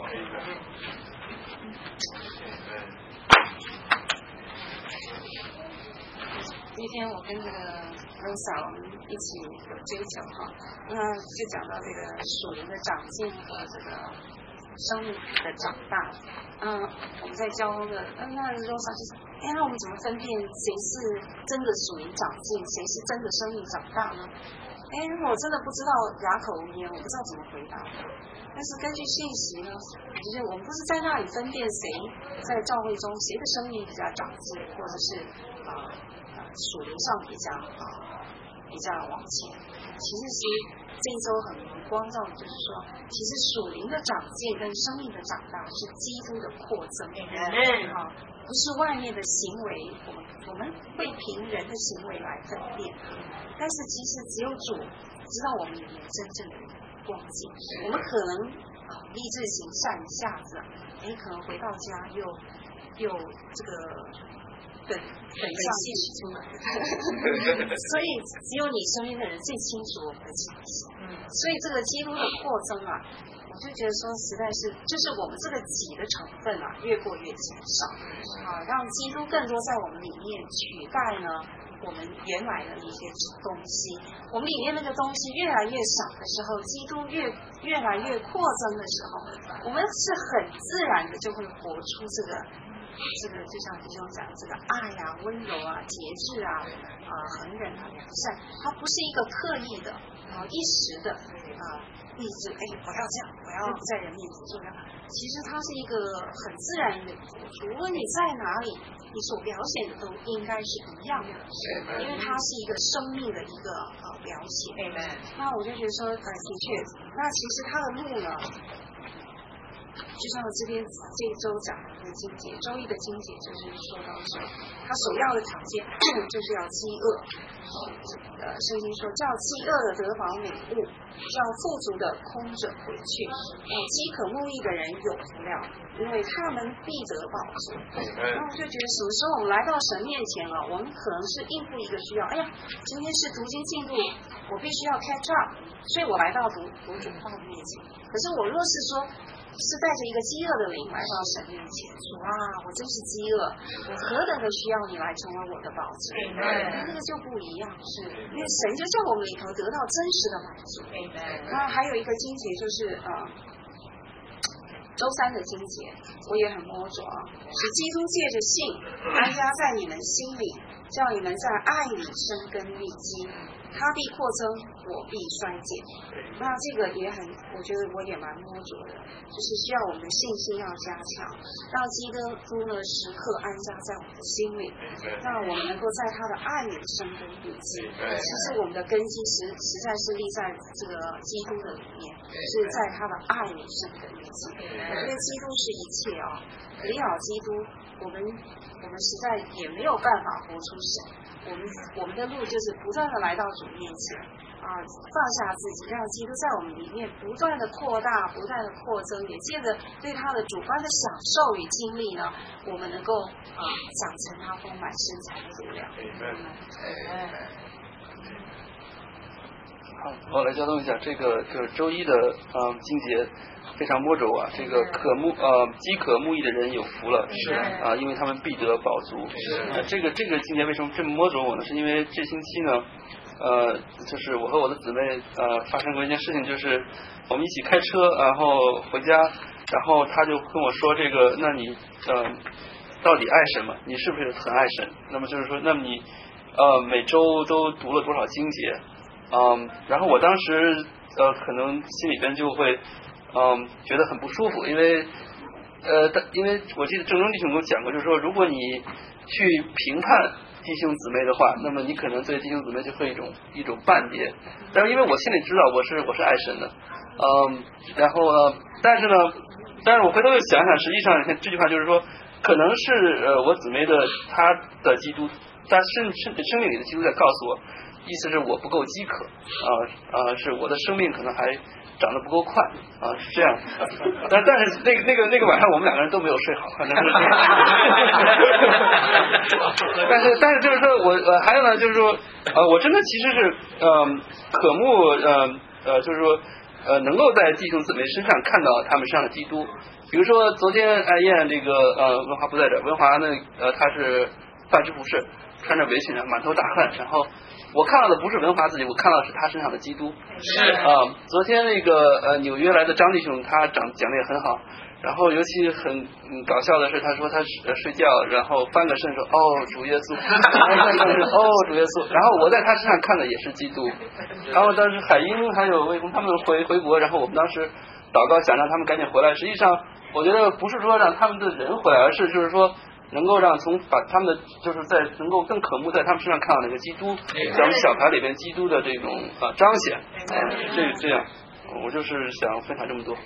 [SPEAKER 1] 今天我跟这个Rosa我们一起追求哈，那就讲到这个属灵的长进和这个生命的长大。我们在教的那Rosa就是那我们怎么分辨谁是真的属灵长进，谁是真的生命长大呢？我真的不知道，哑口无言，我不知道怎么回答。但是根据信息呢，就是我们不是在那里分辨谁在教会中谁的生命比较长进，或者是属灵上比较往前。其实这一周很光照的就是说，其实属灵的长进跟生命的长大是基督的扩增，不是外面的行为，我们会凭人的行为来分辨，但是其实只有主知道我们里面真正的光景。我们可能立志行善一下子，可能回到家又这个本性出来，所以只有你身边的人最清楚我们的情形。所以这个基督的扩增我就觉得说实在是，就是我们这个己的成分越过越减少让基督更多在我们里面取代呢我们原来的那些东西。我们里面那个东西越来越少的时候，基督越来越扩增的时候，我们是很自然的就会活出这个就像弟兄讲这个爱温柔节制恒忍良善，它不是一个刻意的一时的立志我要这样，我要在人面前做这样。其实它是一个很自然的活出，无论你在哪里，你所表现的都应该是一样的，因为它是一个生命的一个表现。那我就觉得说的确，那其实它的路呢就像这边这一周讲的经节，周一的经节就是说到说，他首要的条件就是要饥饿。圣经说叫饥饿的得饱美物，叫富足的空着回去。饥渴慕义的人有福了，因为他们必得饱足。然后我就觉得什么时候我们来到神面前了，我们可能是应付一个需要，哎呀，今天是读经进度，我必须要 catch up， 所以我来到读主话的面前。可是我若是说是带着一个饥饿的灵来到神面前，主啊，我真是饥饿，我何等的需要你来成为我的宝藏，那个就不一样，是因为神就在我们里头得到真实的满足。那还有一个经节就是周三的经节，我也很摸着使基督借着信安家在你们心里，叫你们在爱里生根立基。他必扩增，我必衰减。那这个也很，我觉得我也蛮摸着的，就是需要我们的信心要加强，让基督呢时刻安家在我们的心里，那我们能够在他的爱里生根立基。其实我们的根基实在是立在这个基督的里面，是在他的爱里生根立基。我觉得基督是一切离了基督，我们实在也没有办法活出神。我们的路就是不断的来到主面前放下自己，让基督在我们里面不断的扩大，不断的扩增，也借着对他的主观的享受与经历呢，我们能够长成他丰满身材的力量。
[SPEAKER 12] 好，我来交通一下这个就是周一的经节。非常摸着这个饥渴慕义的人有福了，因为他们必得饱足。这个经节为什么这么摸着我呢？是因为这星期呢，就是我和我的姊妹发生过一件事情，就是我们一起开车，然后回家，然后他就跟我说这个，那你到底爱什么？你是不是很爱神？那么就是说，那么你每周都读了多少经节？然后我当时可能心里边就会。觉得很不舒服，因为我记得正中弟兄跟我讲过，就是说，如果你去评判弟兄姊妹的话，那么你可能对弟兄姊妹就会一种半跌。但是因为我心里知道我是爱神的，然后呢，但是我回头又想想，实际上你看这句话就是说，可能是我姊妹的她的基督，她生命里的基督在告诉我，意思是我不够饥渴是我的生命可能还长得不够快是这样。但是那个晚上我们两个人都没有睡好，反正是这样。但是就是说我还有呢，就是说我真的其实是渴慕就是说能够在弟兄姊妹身上看到他们身上的基督。比如说昨天艾燕这个文华不在这儿，文华呢他是半只不是穿着围裙满头大汗，然后我看到的不是文华自己，我看到的是他身上的基督。是昨天那个纽约来的张弟兄，他讲的也很好。然后尤其很搞笑的是，他说他睡觉，然后翻个身说主耶稣，主耶稣。然后我在他身上看的也是基督。然后当时海英还有魏红他们回国，然后我们当时祷告想让他们赶紧回来。实际上我觉得不是说让他们的人回来，而是就是说能够把他们的就是在能够更渴慕在他们身上看到那个基督，在我们小牌里边基督的这种彰显这样，我就是想分享这么多。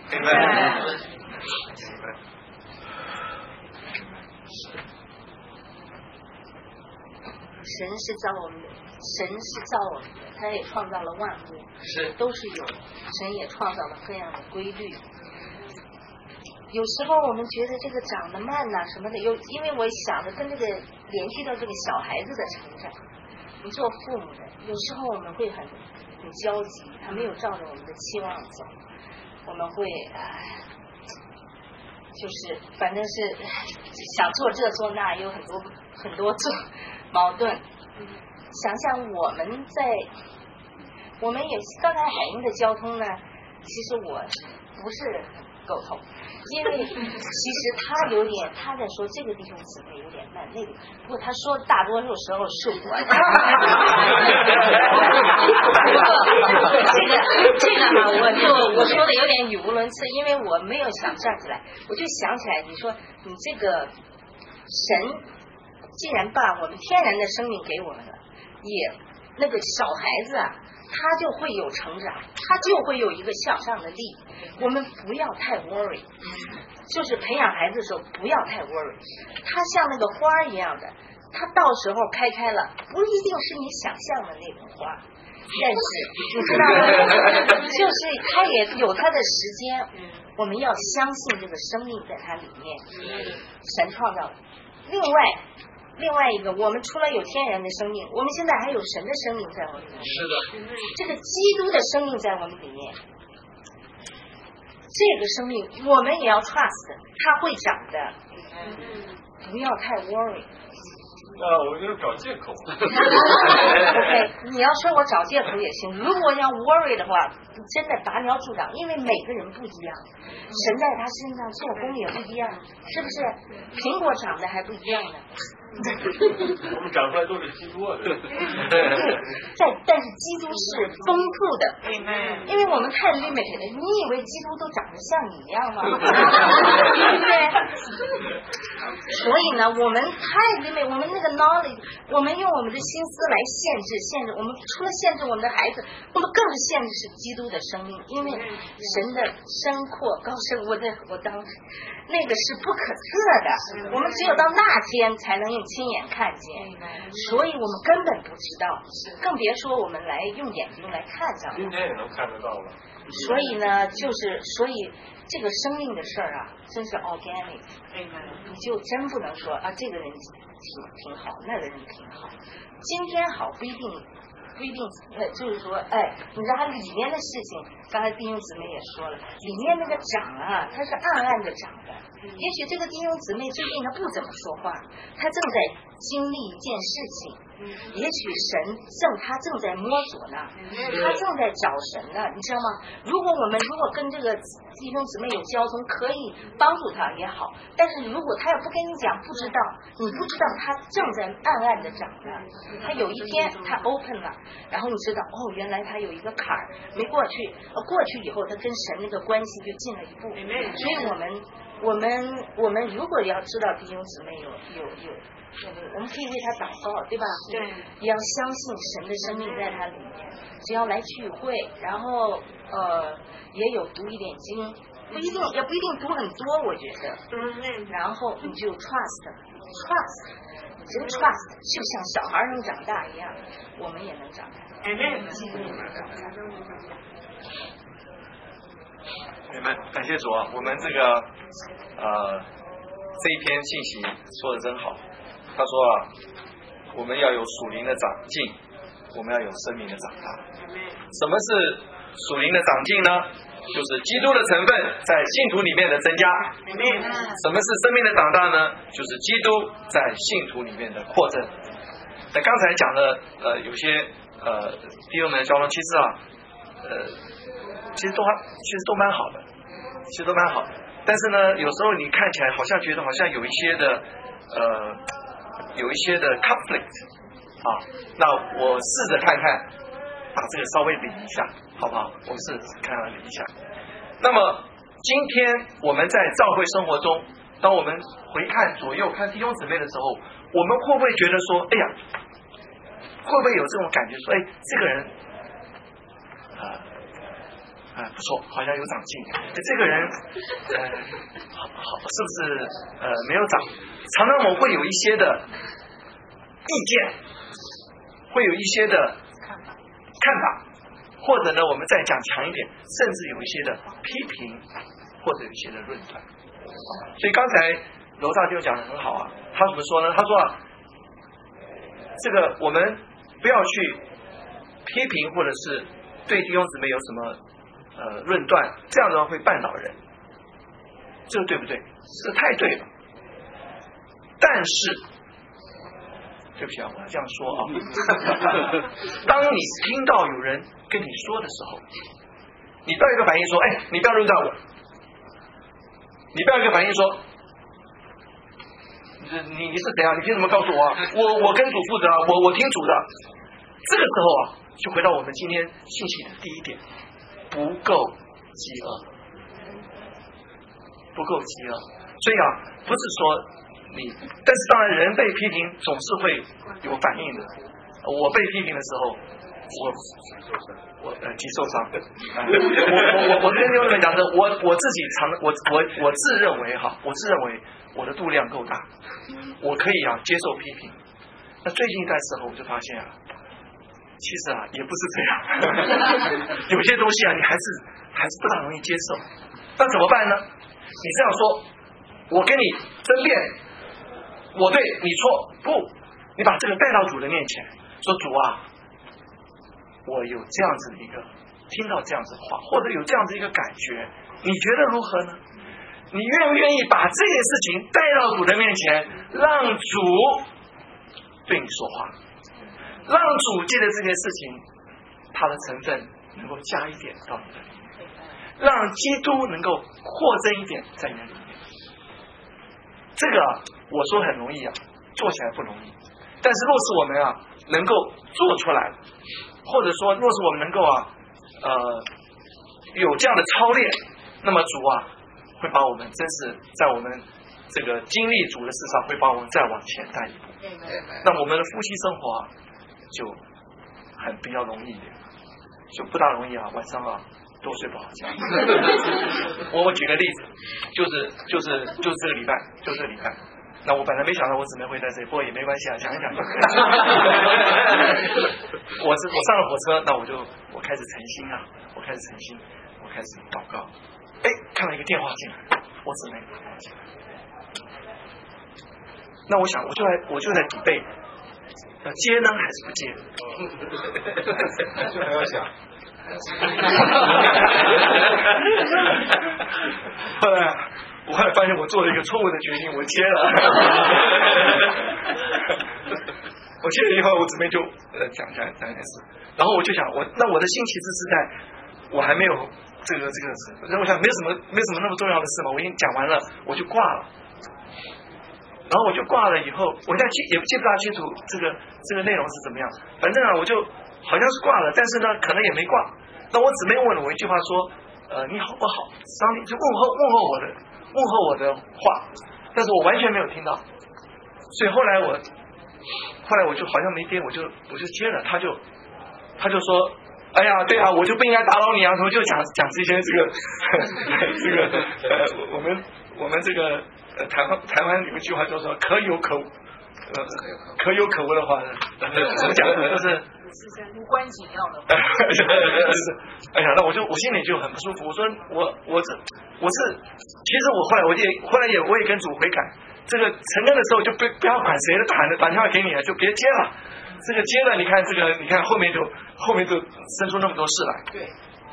[SPEAKER 4] 神是造我们的，他也创造了万物，都是有，神也创造了各样的规律。有时候我们觉得这个长得慢什么的，因为我想着跟这个联系到这个小孩子的成长，你做父母的，有时候我们会很焦急，他没有照着我们的期望走，我们会就是反正是想做这做那，有很多做矛盾。想想我们也刚才海英的交通呢，其实我不是沟通，因为其实他在说这个弟兄姊妹有点慢，那个不过他说大多数时候是我这个我说的有点语无伦次，因为我没有想站起来，我就想起来你说你这个神既然把我们天然的生命给我们了，也
[SPEAKER 1] 那个小孩子啊，他就会有成长，他就会有一个向上的力。我们不要太 worry， 就是培养孩子的时候不要太 worry。他像那个花一样的，他到时候开了，不一定是你想象的那种花，但是你知道吗？就是他也有他的时间，我们要相信这个生命在他里面，神创造的。另外一个，我们除了有天然的生命，我们现在还有神的生命在我们里面。
[SPEAKER 6] 是的，
[SPEAKER 1] 这个基督的生命在我们里面，这个生命我们也要 trust， 它会长的，不要太 worry。
[SPEAKER 9] 我就是找借口。
[SPEAKER 1] OK， 你要说我找借口也行。如果要 worry 的话，真的拔苗助长，因为每个人不一样，神在他身上做工也不一样，是不是？苹果长得还不一样呢。
[SPEAKER 9] 我们长出来都是基督的。
[SPEAKER 1] 但是基督是丰富的，因为我们太 limited 了。你以为基督都长得像你一样吗？对不对？所以呢，我们太 limit， 我们那个 knowledge， 我们用我们的心思来限制。我们除了限制我们的孩子，我们更是限制是基督的生命，因为神的深阔高深，我当时那个是不可测的，我们只有到那天才能用亲眼看见，所以我们根本不知道，更别说我们来用眼睛来看到。
[SPEAKER 9] 今天也能看得到了。
[SPEAKER 1] 所以呢，所以这个生命的事儿啊，真是 organic， 你就真不能说啊，这个人挺好，那个人挺好，今天好不一定，就是说，你知道他里面的事情，刚才弟兄姊妹也说了，里面那个长啊，他是暗暗的长的。也许这个弟兄姊妹最近他不怎么说话，他正在经历一件事情。也许他正在摸索呢，他正在找神呢，你知道吗？如果跟这个弟兄姊妹有交通，可以帮助他也好，但是如果他要不跟你讲，你不知道他正在暗暗的长呢。他有一天他 open 了，然后你知道原来他有一个坎儿没过去，过去以后他跟神那个关系就进了一步。所以我们如果要知道弟兄姊妹有我们可以为他祷告，对吧？对，也要相信神的生命在他里面。只要来聚会，然后也有读一点经，也不一定读很多，我觉得。然后你就 trust， 你这个 trust 就像小孩能长大一样，我们也能长大。
[SPEAKER 13] 你们感谢主啊！我们这个这一篇信息说的真好。他说啊，我们要有属灵的长进，我们要有生命的长大。什么是属灵的长进呢？就是基督的成分在信徒里面的增加。什么是生命的长大呢？就是基督在信徒里面的扩增。那刚才讲的有些弟兄们的交通，其实都蛮好的，但是呢，有时候你看起来好像觉得好像有一些的 conflict 啊，那我试着看看，把这个稍微理一下，好不好？我试着看看理一下。那么今天我们在教会生活中，当我们回看左右看弟兄姊妹的时候，我们会不会觉得说，哎呀，会不会有这种感觉说，这个人不错，好像有长进。这个人好，是不是没有长？常常我们会有一些的意见，会有一些的看法，或者呢，我们再讲强一点，甚至有一些的批评，或者有一些的论断。所以刚才楼大就讲得很好啊，他怎么说呢？他说这个我们不要去批评，或者是对弟兄姊妹有什么论断，这样的话会绊倒人，这个对不对？这个太对了。但是，对不起啊，我要这样说啊。当你听到有人跟你说的时候，你不要一个反应说，你不要论断我，你不要一个反应说，你是怎样？你凭什么告诉我？我跟主负责，我听主的。这个时候啊，就回到我们今天信息的第一点。不够饥饿，所以啊，不是说但是当然人被批评总是会有反应的， 我被批评的时候，我极受伤。我跟弟兄们讲的，我自己我自认为我的度量够大，我可以接受批评。那最近一段时候我就发现其实也不是这样，有些东西你还是不大容易接受。那怎么办呢？你这样说，我跟你争辩，我对你错，不，你把这个带到主的面前，说主啊，我有这样子的一个听到这样子的话，或者有这样子一个感觉，你觉得如何呢？你愿不愿意把这件事情带到主的面前，让主对你说话，让主借着这件事情，它的成分能够加一点到你的里面，让基督能够扩增一点在你的里面。这个我说很容易做起来不容易。但是若是我们能够做出来，或者说若是我们能够有这样的操练，那么主会把我们真是在我们这个经历主的事上，会把我们再往前带一步。那我们的夫妻生活就很比较容易一点，就不大容易晚上多睡不好觉。我举个例子，就是这个礼拜，那我本来没想到我姊妹会在这里，不过也没关系讲一讲就可以。我上了火车，那我开始诚心我开始祷告。看到一个电话进来，我姊妹打电话进来，那我想我就在底背，要接呢还是不接？还要想。后来发现我做了一个错误的决定，我接了。我接了以后，我姊妹就讲一件事，然后我就想那我的心其实是在我还没有这个我想没什么那么重要的事嘛，我已经讲完了，我就挂了。然后我就挂了以后，我现在也记不大清楚这个内容是怎么样，反正我就好像是挂了，但是呢可能也没挂。那我姊妹问了我一句话说你好不好，上帝就问候我的话，但是我完全没有听到，所以后来我就好像没接，我就接了，他就说哎呀对我就不应该打扰你什么，就讲这些我们这个台湾有一句话叫做可有可无的话怎么讲呢，就是
[SPEAKER 11] 无关紧要的。
[SPEAKER 13] 哎呀，那我心里就很不舒服。我说我是，其实后来我也跟主悔改，这个成根的时候就不要管谁的打电话给你了，就别接了。这个接了，你看后面就生出那么多事来。
[SPEAKER 11] 对。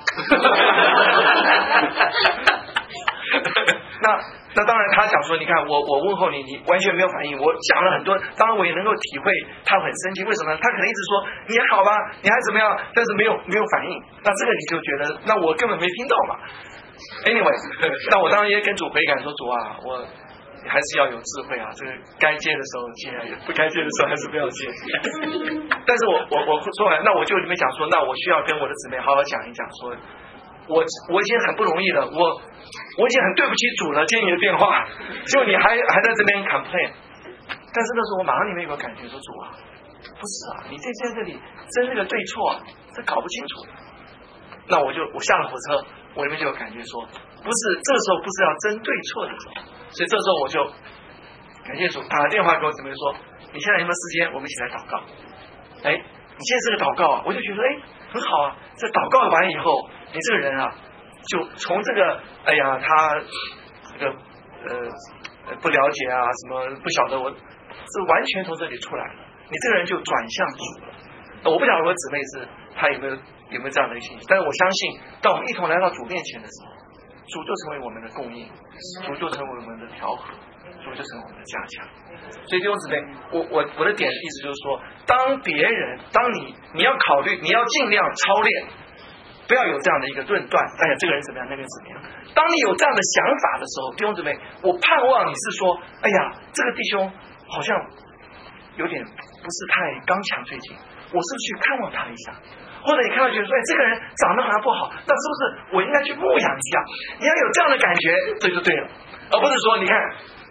[SPEAKER 13] 那当然，他讲说，你看我问候你完全没有反应，我讲了很多，当然我也能够体会他很生气，为什么呢？他可能一直说你还好吧，你还怎么样，但是没有反应，那这个你就觉得，那我根本没听到嘛。Anyway， 那我当然也跟主悔改说，主我还是要有智慧这个该接的时候接，不该接的时候还是不要接。但是我说完，那我就里面讲说，那我需要跟我的姊妹好好讲一讲，说我已经很不容易了，我已经很对不起主了，接你的电话，就你还在这边 complain。但是那时候我马上里面有个感觉说，主不是你在这里争这个对错这搞不清楚。那我下了火车，我里面就有感觉说，不是这个时候不是要争对错的时候，所以这时候我就感谢主，打了电话给我姊妹说，你现在有没有时间，我们一起来祷告。你现在这个祷告我就觉得很好这祷告完以后，你这个人就从这个他这个不了解什么不晓得，我是完全从这里出来了，你这个人就转向主了。我不晓得我姊妹她有没有这样的一个信息，但是我相信当我们一同来到主面前的时候，主就成为我们的供应，主就成为我们的调和，主就成为我们的加强。所以弟兄姊妹，我的点意思就是说，当你要考虑，你要尽量操练，不要有这样的一个论断，这个人怎么样，那个人怎么样。当你有这样的想法的时候，弟兄姊妹，我盼望你是说，这个弟兄好像有点不是太刚强，最近我是不是去看望他一下？或者你看到觉得说，这个人长得好像不好，那是不是我应该去牧养一下？你要有这样的感觉，这就对了，而不是说，你看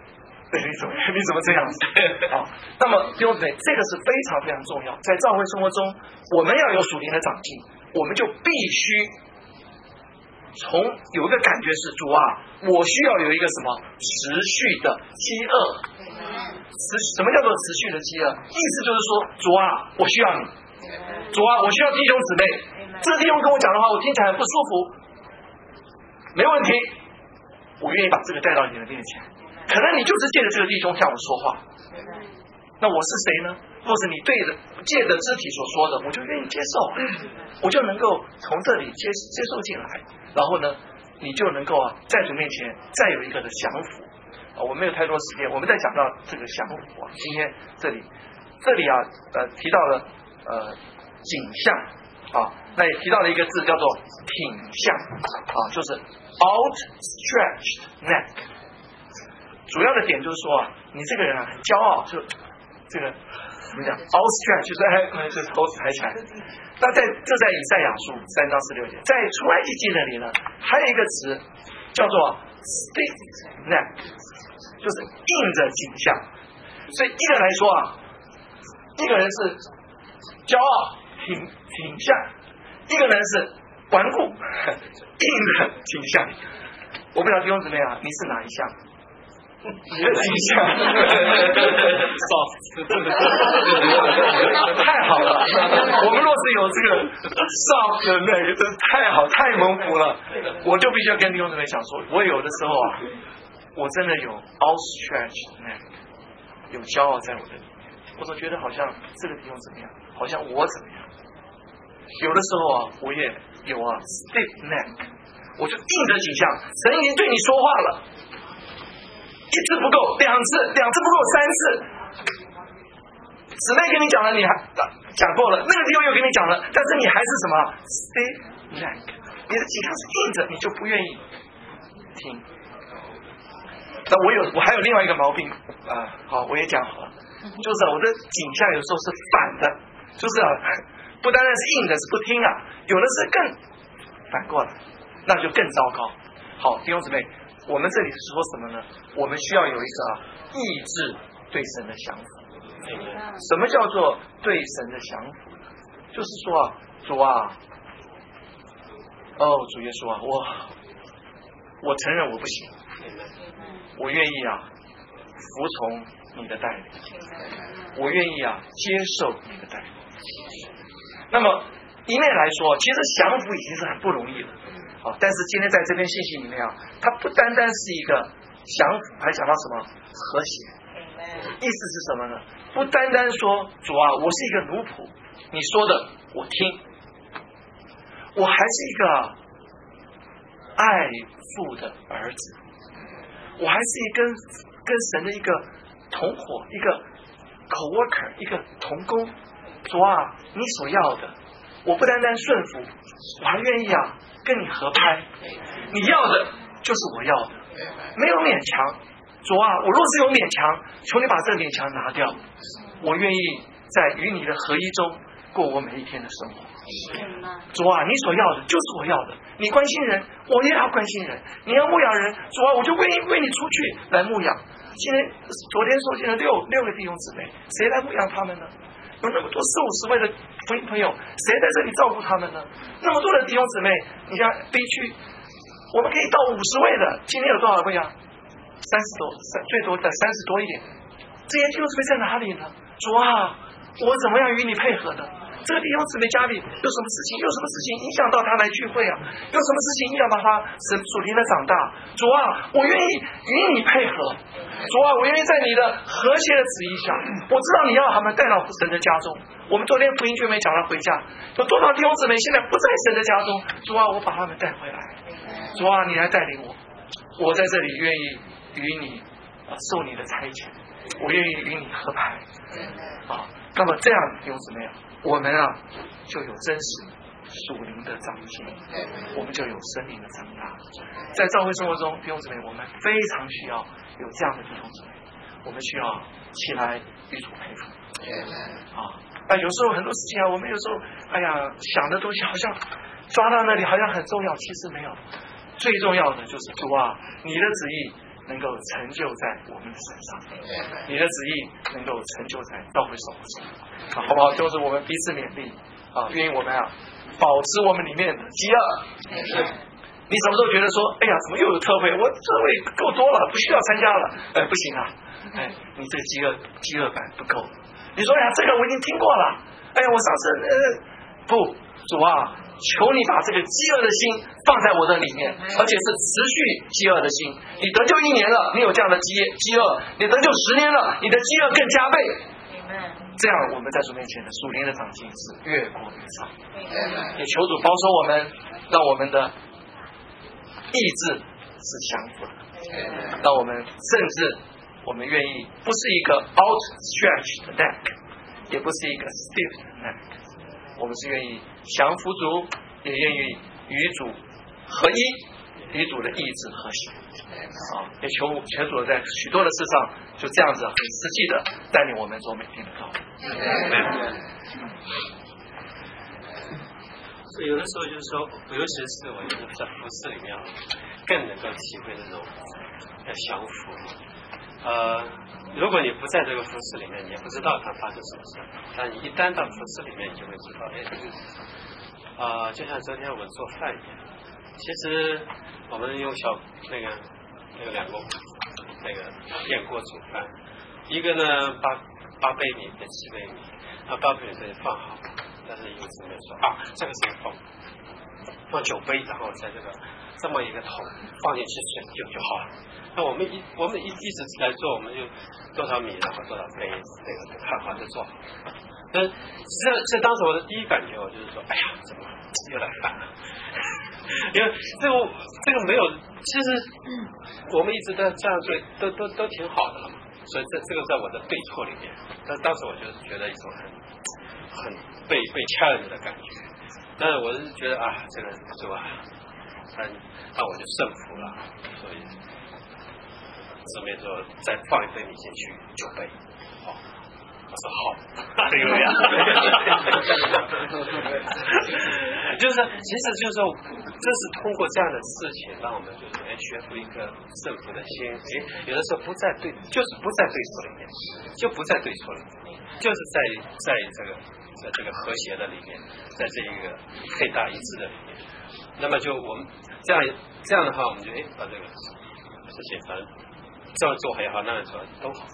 [SPEAKER 13] 对，你怎么这样子？好，那么弟兄姊妹，这个是非常非常重要，在教会生活中，我们要有属灵的长进，我们就必须有一个感觉是主啊，我需要有一个什么持续的饥饿。什么叫做持续的饥饿？意思就是说，主啊，我需要你，主啊，我需要弟兄姊妹。这个弟兄跟我讲的话，我听起来很不舒服，没问题，我愿意把这个带到你的面前。可能你就是借着这个弟兄向我说话，那我是谁呢？或是你借着肢体所说的，我就愿意接受，我就能够从这里接受进来，然后呢，你就能够在主面前再有一个的降服。我没有太多时间，我们在讲到这个降服今天这里提到了景象那也提到了一个字叫做挺向就是 outstretched neck。主要的点就是说你这个人很骄傲，就这个怎么讲 outstretched 就是头抬起来。那在以赛亚书3章16节，在出埃及记那里呢，还有一个词叫做 stiff neck， 就是硬着颈项。所以一个来说一个人是骄傲挺向，一个人是顽固硬着颈项。我不知道弟兄姊妹你是哪一项？你的倾向太好了，我们若是有这个 soft 的那个，真是太好，太蒙福了。我就必须要跟弟兄姊妹讲说，我有的时候我真的有 outstretched neck， 有骄傲在我的里面，我总觉得好像这个弟兄怎么样，好像我怎么样。有的时候我也有stiff neck， 我就硬着颈项，神已经对你说话了。一次不够，两次不够，三次。姊妹跟你讲了，你还讲过了，那个弟兄又跟你讲了，但是你还是什么 stiff neck， 你的颈项是硬着，你就不愿意听。那我还有另外一个毛病好，我也讲好了，就是我的颈项有时候是反的，就是不单单是硬的，是不听有的是更反过来，那就更糟糕。好，弟兄姊妹。我们这里是说什么呢？我们需要有一个意志对神的降服。什么叫做对神的降服？就是说主主耶稣我承认我不行，我愿意服从你的带领，我愿意接受你的带领。那么一面来说，其实降服已经是很不容易了。但是今天在这篇信息里面它不单单是一个降服，还讲到什么和谐。意思是什么呢？不单单说主我是一个奴仆，你说的我听，我还是一个爱父的儿子，我还是跟神的一个同伙，一个 co-worker， 一个同工。主你所要的，我不单单顺服，我还愿意跟你合拍，你要的就是我要的，没有勉强。主我若是有勉强，求你把这勉强拿掉，我愿意在与你的合一中过我每一天的生活。主你所要的就是我要的，你关心人，我也要关心人，你要牧养人，主我就为你出去来牧养。昨天收进了六个弟兄姊妹，谁来牧养他们呢？有那么多40-50位的福音朋友，谁在这里照顾他们呢？那么多的弟兄姊妹，你像 B 区，我们可以到50位的，今天有多少位30多，最多的30多一点。这些弟兄姊妹在哪里呢？主我怎么样与你配合的？这个弟兄姊妹家里有什么事情影响到他来聚会有什么事情影响到他属灵的长大？主我愿意与你配合。主我愿意在你的和谐的旨意下，我知道你要他们带到神的家中。我们昨天福音劝没讲到回家，有多少弟兄姊妹现在不在神的家中？主我把他们带回来。主你来带领我，我在这里愿意与你受你的差遣，我愿意与你合拍。那么这样弟兄姊妹我们就有真实属灵的长进，我们就有生命的长大。在教会生活中，弟兄姊妹，我们非常需要有这样的弟兄姊妹，我们需要起来与主配合。有时候很多事情我们有时候想的东西好像抓到那里好像很重要，其实没有。最重要的就是主你的旨意能够成就在我们的身上，你的旨意能够成就在教会守护上，好不好？就是我们彼此勉励啊，愿意我们保持我们里面的饥饿。你什么时候觉得说，哎呀，怎么又有特会？我特会够多了，不需要参加了。不行啊，你这个饥饿感不够。你说，哎呀，这个我已经听过了。哎呀，我上次不，主啊，求你把这个饥饿的心放在我的里面，而且是持续饥饿的心。你得救1年了，你有这样的饥饿；你得救10年了，你的饥饿更加倍。这样我们在主面前的属灵的长进是越过越长。也求主保守我们，让我们的意志是降服的，让我们甚至我们愿意不是一个 outstretched neck， 也不是一个 stiff neck， 我们是愿意降服主，也愿意与主合一，与主的意志合一。也求主在许多的事上就这样子很实际的带领我们做每天的道路。
[SPEAKER 7] 所以有的时候就是说，尤其是我觉得在服事里面更能够体会那种降服。如果你不在这个服事里面，你也不知道它发生什么事。但你一旦到服事里面，你就会知道，就像昨天我们做饭一样。其实我们用那个2个电锅煮饭，一个呢8杯米跟7杯米，那8杯米这里放好。但是有姊妹说这个是放9杯，然后在这么一个桶放进去水就好了。那我们一直来做，我们就多少米，然后多少杯，这个看好就做好。但这当时我的第一感觉，我就是说，哎呀，怎么又来烦了？因为这个没有，其实我们一直在这样做，都挺好的了嘛。所以这个在我的对错里面，但当时我就觉得一种很被challenge的感觉。但是我是觉得这个是吧？那我就胜服了，所以姊妹说再放1杯米进去9杯，我说好，这个样，就是其实就是说，这是通过这样的事情，让我们就是学会一个胜服的心。有的时候不在对，就是不在对错里面，就不在对错里面，就是在这个和谐的里面，在这一个配搭一致的里面。那么就我们这样的话，我们就把这个事情反正这样做也好，那样做都好。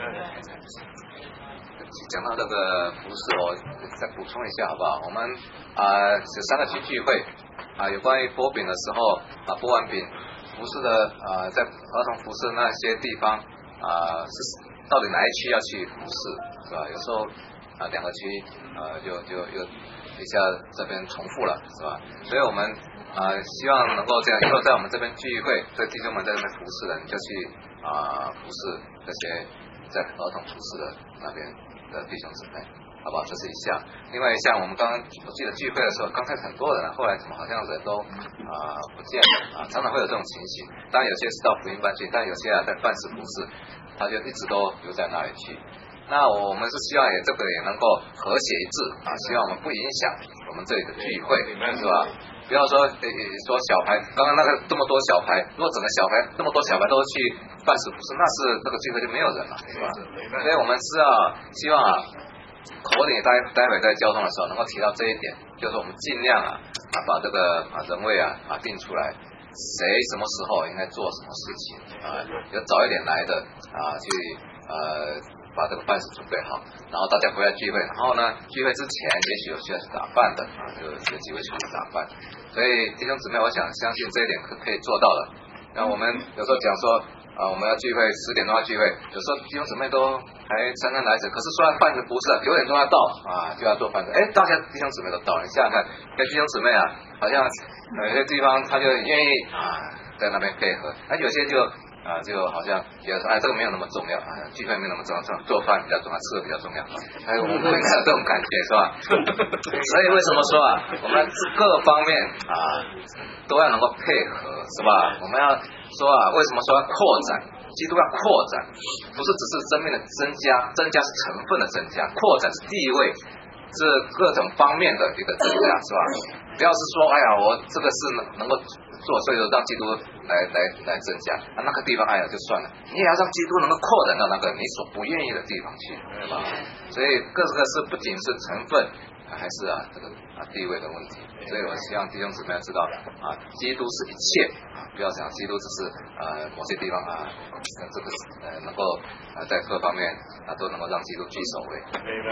[SPEAKER 3] 讲到这个服饰，我再补充一下好不好？我们13个聚会有关于擘饼的时候擘完饼服饰的在儿童服饰那些地方是到底哪一区要去服饰是吧？有时候2个区就一下这边重复了是吧？所以我们希望能够这样，以后在我们这边聚会，对弟兄们在这边服侍的，你就去服侍这些在儿童服侍的那边的弟兄姊妹，好不好？这是一项。另外一项，我们我记得聚会的时候，刚才很多人后来怎么好像人都不见了常常会有这种情形。当然有些是到福音班去，但有些在办事服侍，他就一直都留在那里去。那我们是希望这个也能够和谐一致希望我们不影响我们这里的聚会，是吧？不要说说小孩，刚刚那个这么多小孩，如果整个小孩这么多小孩都去办事服侍，那是这个聚会就没有人了，是吧？所以我们是希望口里待会在交通的时候能够提到这一点，就是我们尽量把这个人位定出来，谁什么时候应该做什么事情有早一点来的去把这个饭食准备好，然后大家回来聚会，然后呢聚会之前也许有需要去打扮的就有机会去打扮。所以弟兄姊妹，我相信这一点可以做到的。然后我们有时候讲说我们要聚会10点钟要聚会，有时候弟兄姊妹都还姗姗来迟，可是说饭子不是9点钟要到就要做饭子，大家弟兄姊妹都到了，你想想看，跟弟兄姊妹好像有些地方他就愿意在那边配合，有些就好像觉得说这个没有那么重要聚会没有那么重要，做饭比较重要，吃的比较重要我们会有这种感觉是吧？所以为什么说我们各方面都要能够配合是吧？我们要说为什么说要扩展？基督要扩展，不是只是生命的增加是成分的增加，扩展是地位，是各种方面的一个增加是吧？不要是说我这个是能够做，所以说让基督来增加，那个地方爱了就算了，你也要让基督能够扩展到那个你所不愿意的地方去，对吧？所以各个是不仅是成分，还是这个地位的问题。所以我希望弟兄姊妹要知道基督是一切不要想基督只是某些地方这个能够在各方面都能够让基督居首位。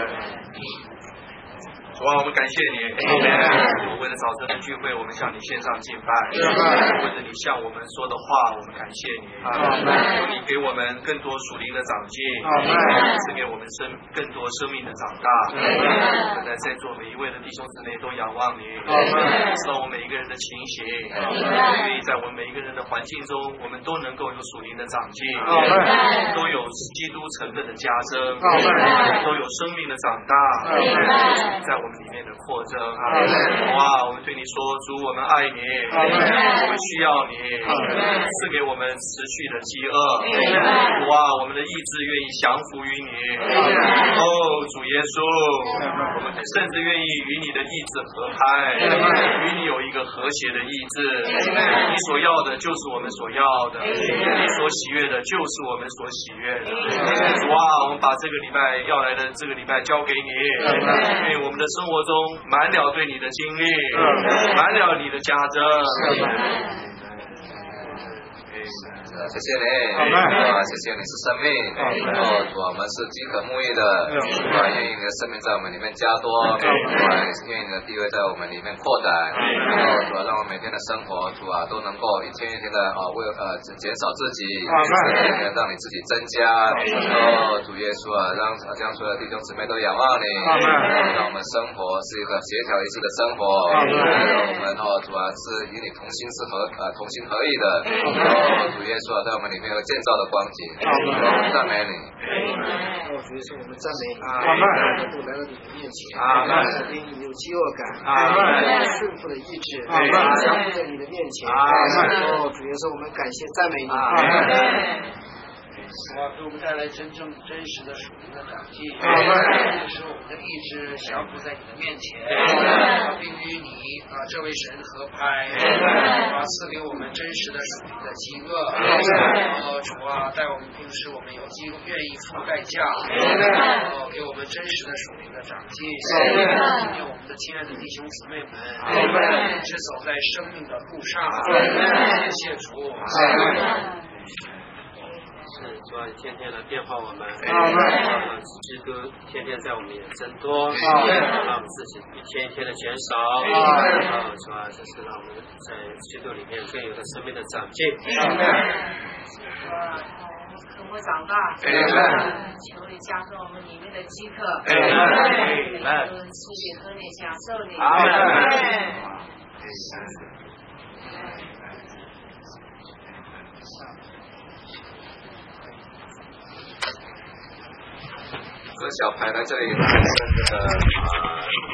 [SPEAKER 14] 主啊，我们感谢你，为了早晨的聚会，我们向你献上敬拜，为了你向我们说的话，我们感谢你，求你给我们更多属灵的长进，赐给我们更多生命的长大。现在在座每一位的弟兄姊妹都仰望你，知道我们每一个人的情形，愿意在我们每一个人的环境中，我们都能够有属灵的长进，都有基督成分的加增，都有生命的长大，在我们里面的扩增。哇，我们对你说，主，我们爱你，我们需要你，赐给我们持续的饥饿。哇，我们的意志愿意降服于你。哦，主耶稣，我们甚至愿意与你的意志合拍，与你有一个和谐的意志。你所要的就是我们所要的，你所喜悦的就是我们所喜悦的。哇，我们把这个礼拜要来的这个礼拜交给你，因为我们的生活中满了对你的经历，满了你的加增。
[SPEAKER 3] 谢谢你，谢谢你是生命，主我们是饥渴沐浴的，愿意你的生命在我们里面加多，愿意你的地位在我们里面扩展，主让我们每天的生活，主都能够一天一天的减少自己，让你自己增加，主耶稣让所有的弟兄姊妹都仰望你，让我们生活是一个协调一致的生活，让我们主是与你同心合意的，主耶稣在我们里面有建造的光景，赞美你。
[SPEAKER 15] 主耶稣，我们赞美你，都来到你的面前，因你有饥饿感，顺服的意志，降服在你的面前。主耶稣，我们感谢赞美你。给我们带来真实的属灵的长进，使我们的意志降服在你的面前，并与你这位神合拍，赐给我们真实的属灵的饥饿。主带我们平时我们有机会愿意付代价，给我们真实的属灵的长进。今天我们的亲爱的弟兄姊妹们，一直走在生命的路上，谢谢主。
[SPEAKER 7] 是主要天天来变化我们，让基督天天在我们里面增多，让我们自己一天一天的减少，主要就是让我们在基督里面更有的生命的长进。
[SPEAKER 1] 渴慕长大，求你加深我们里面的饥渴，吃你喝你享受你。
[SPEAKER 3] 和小排在这里产生这个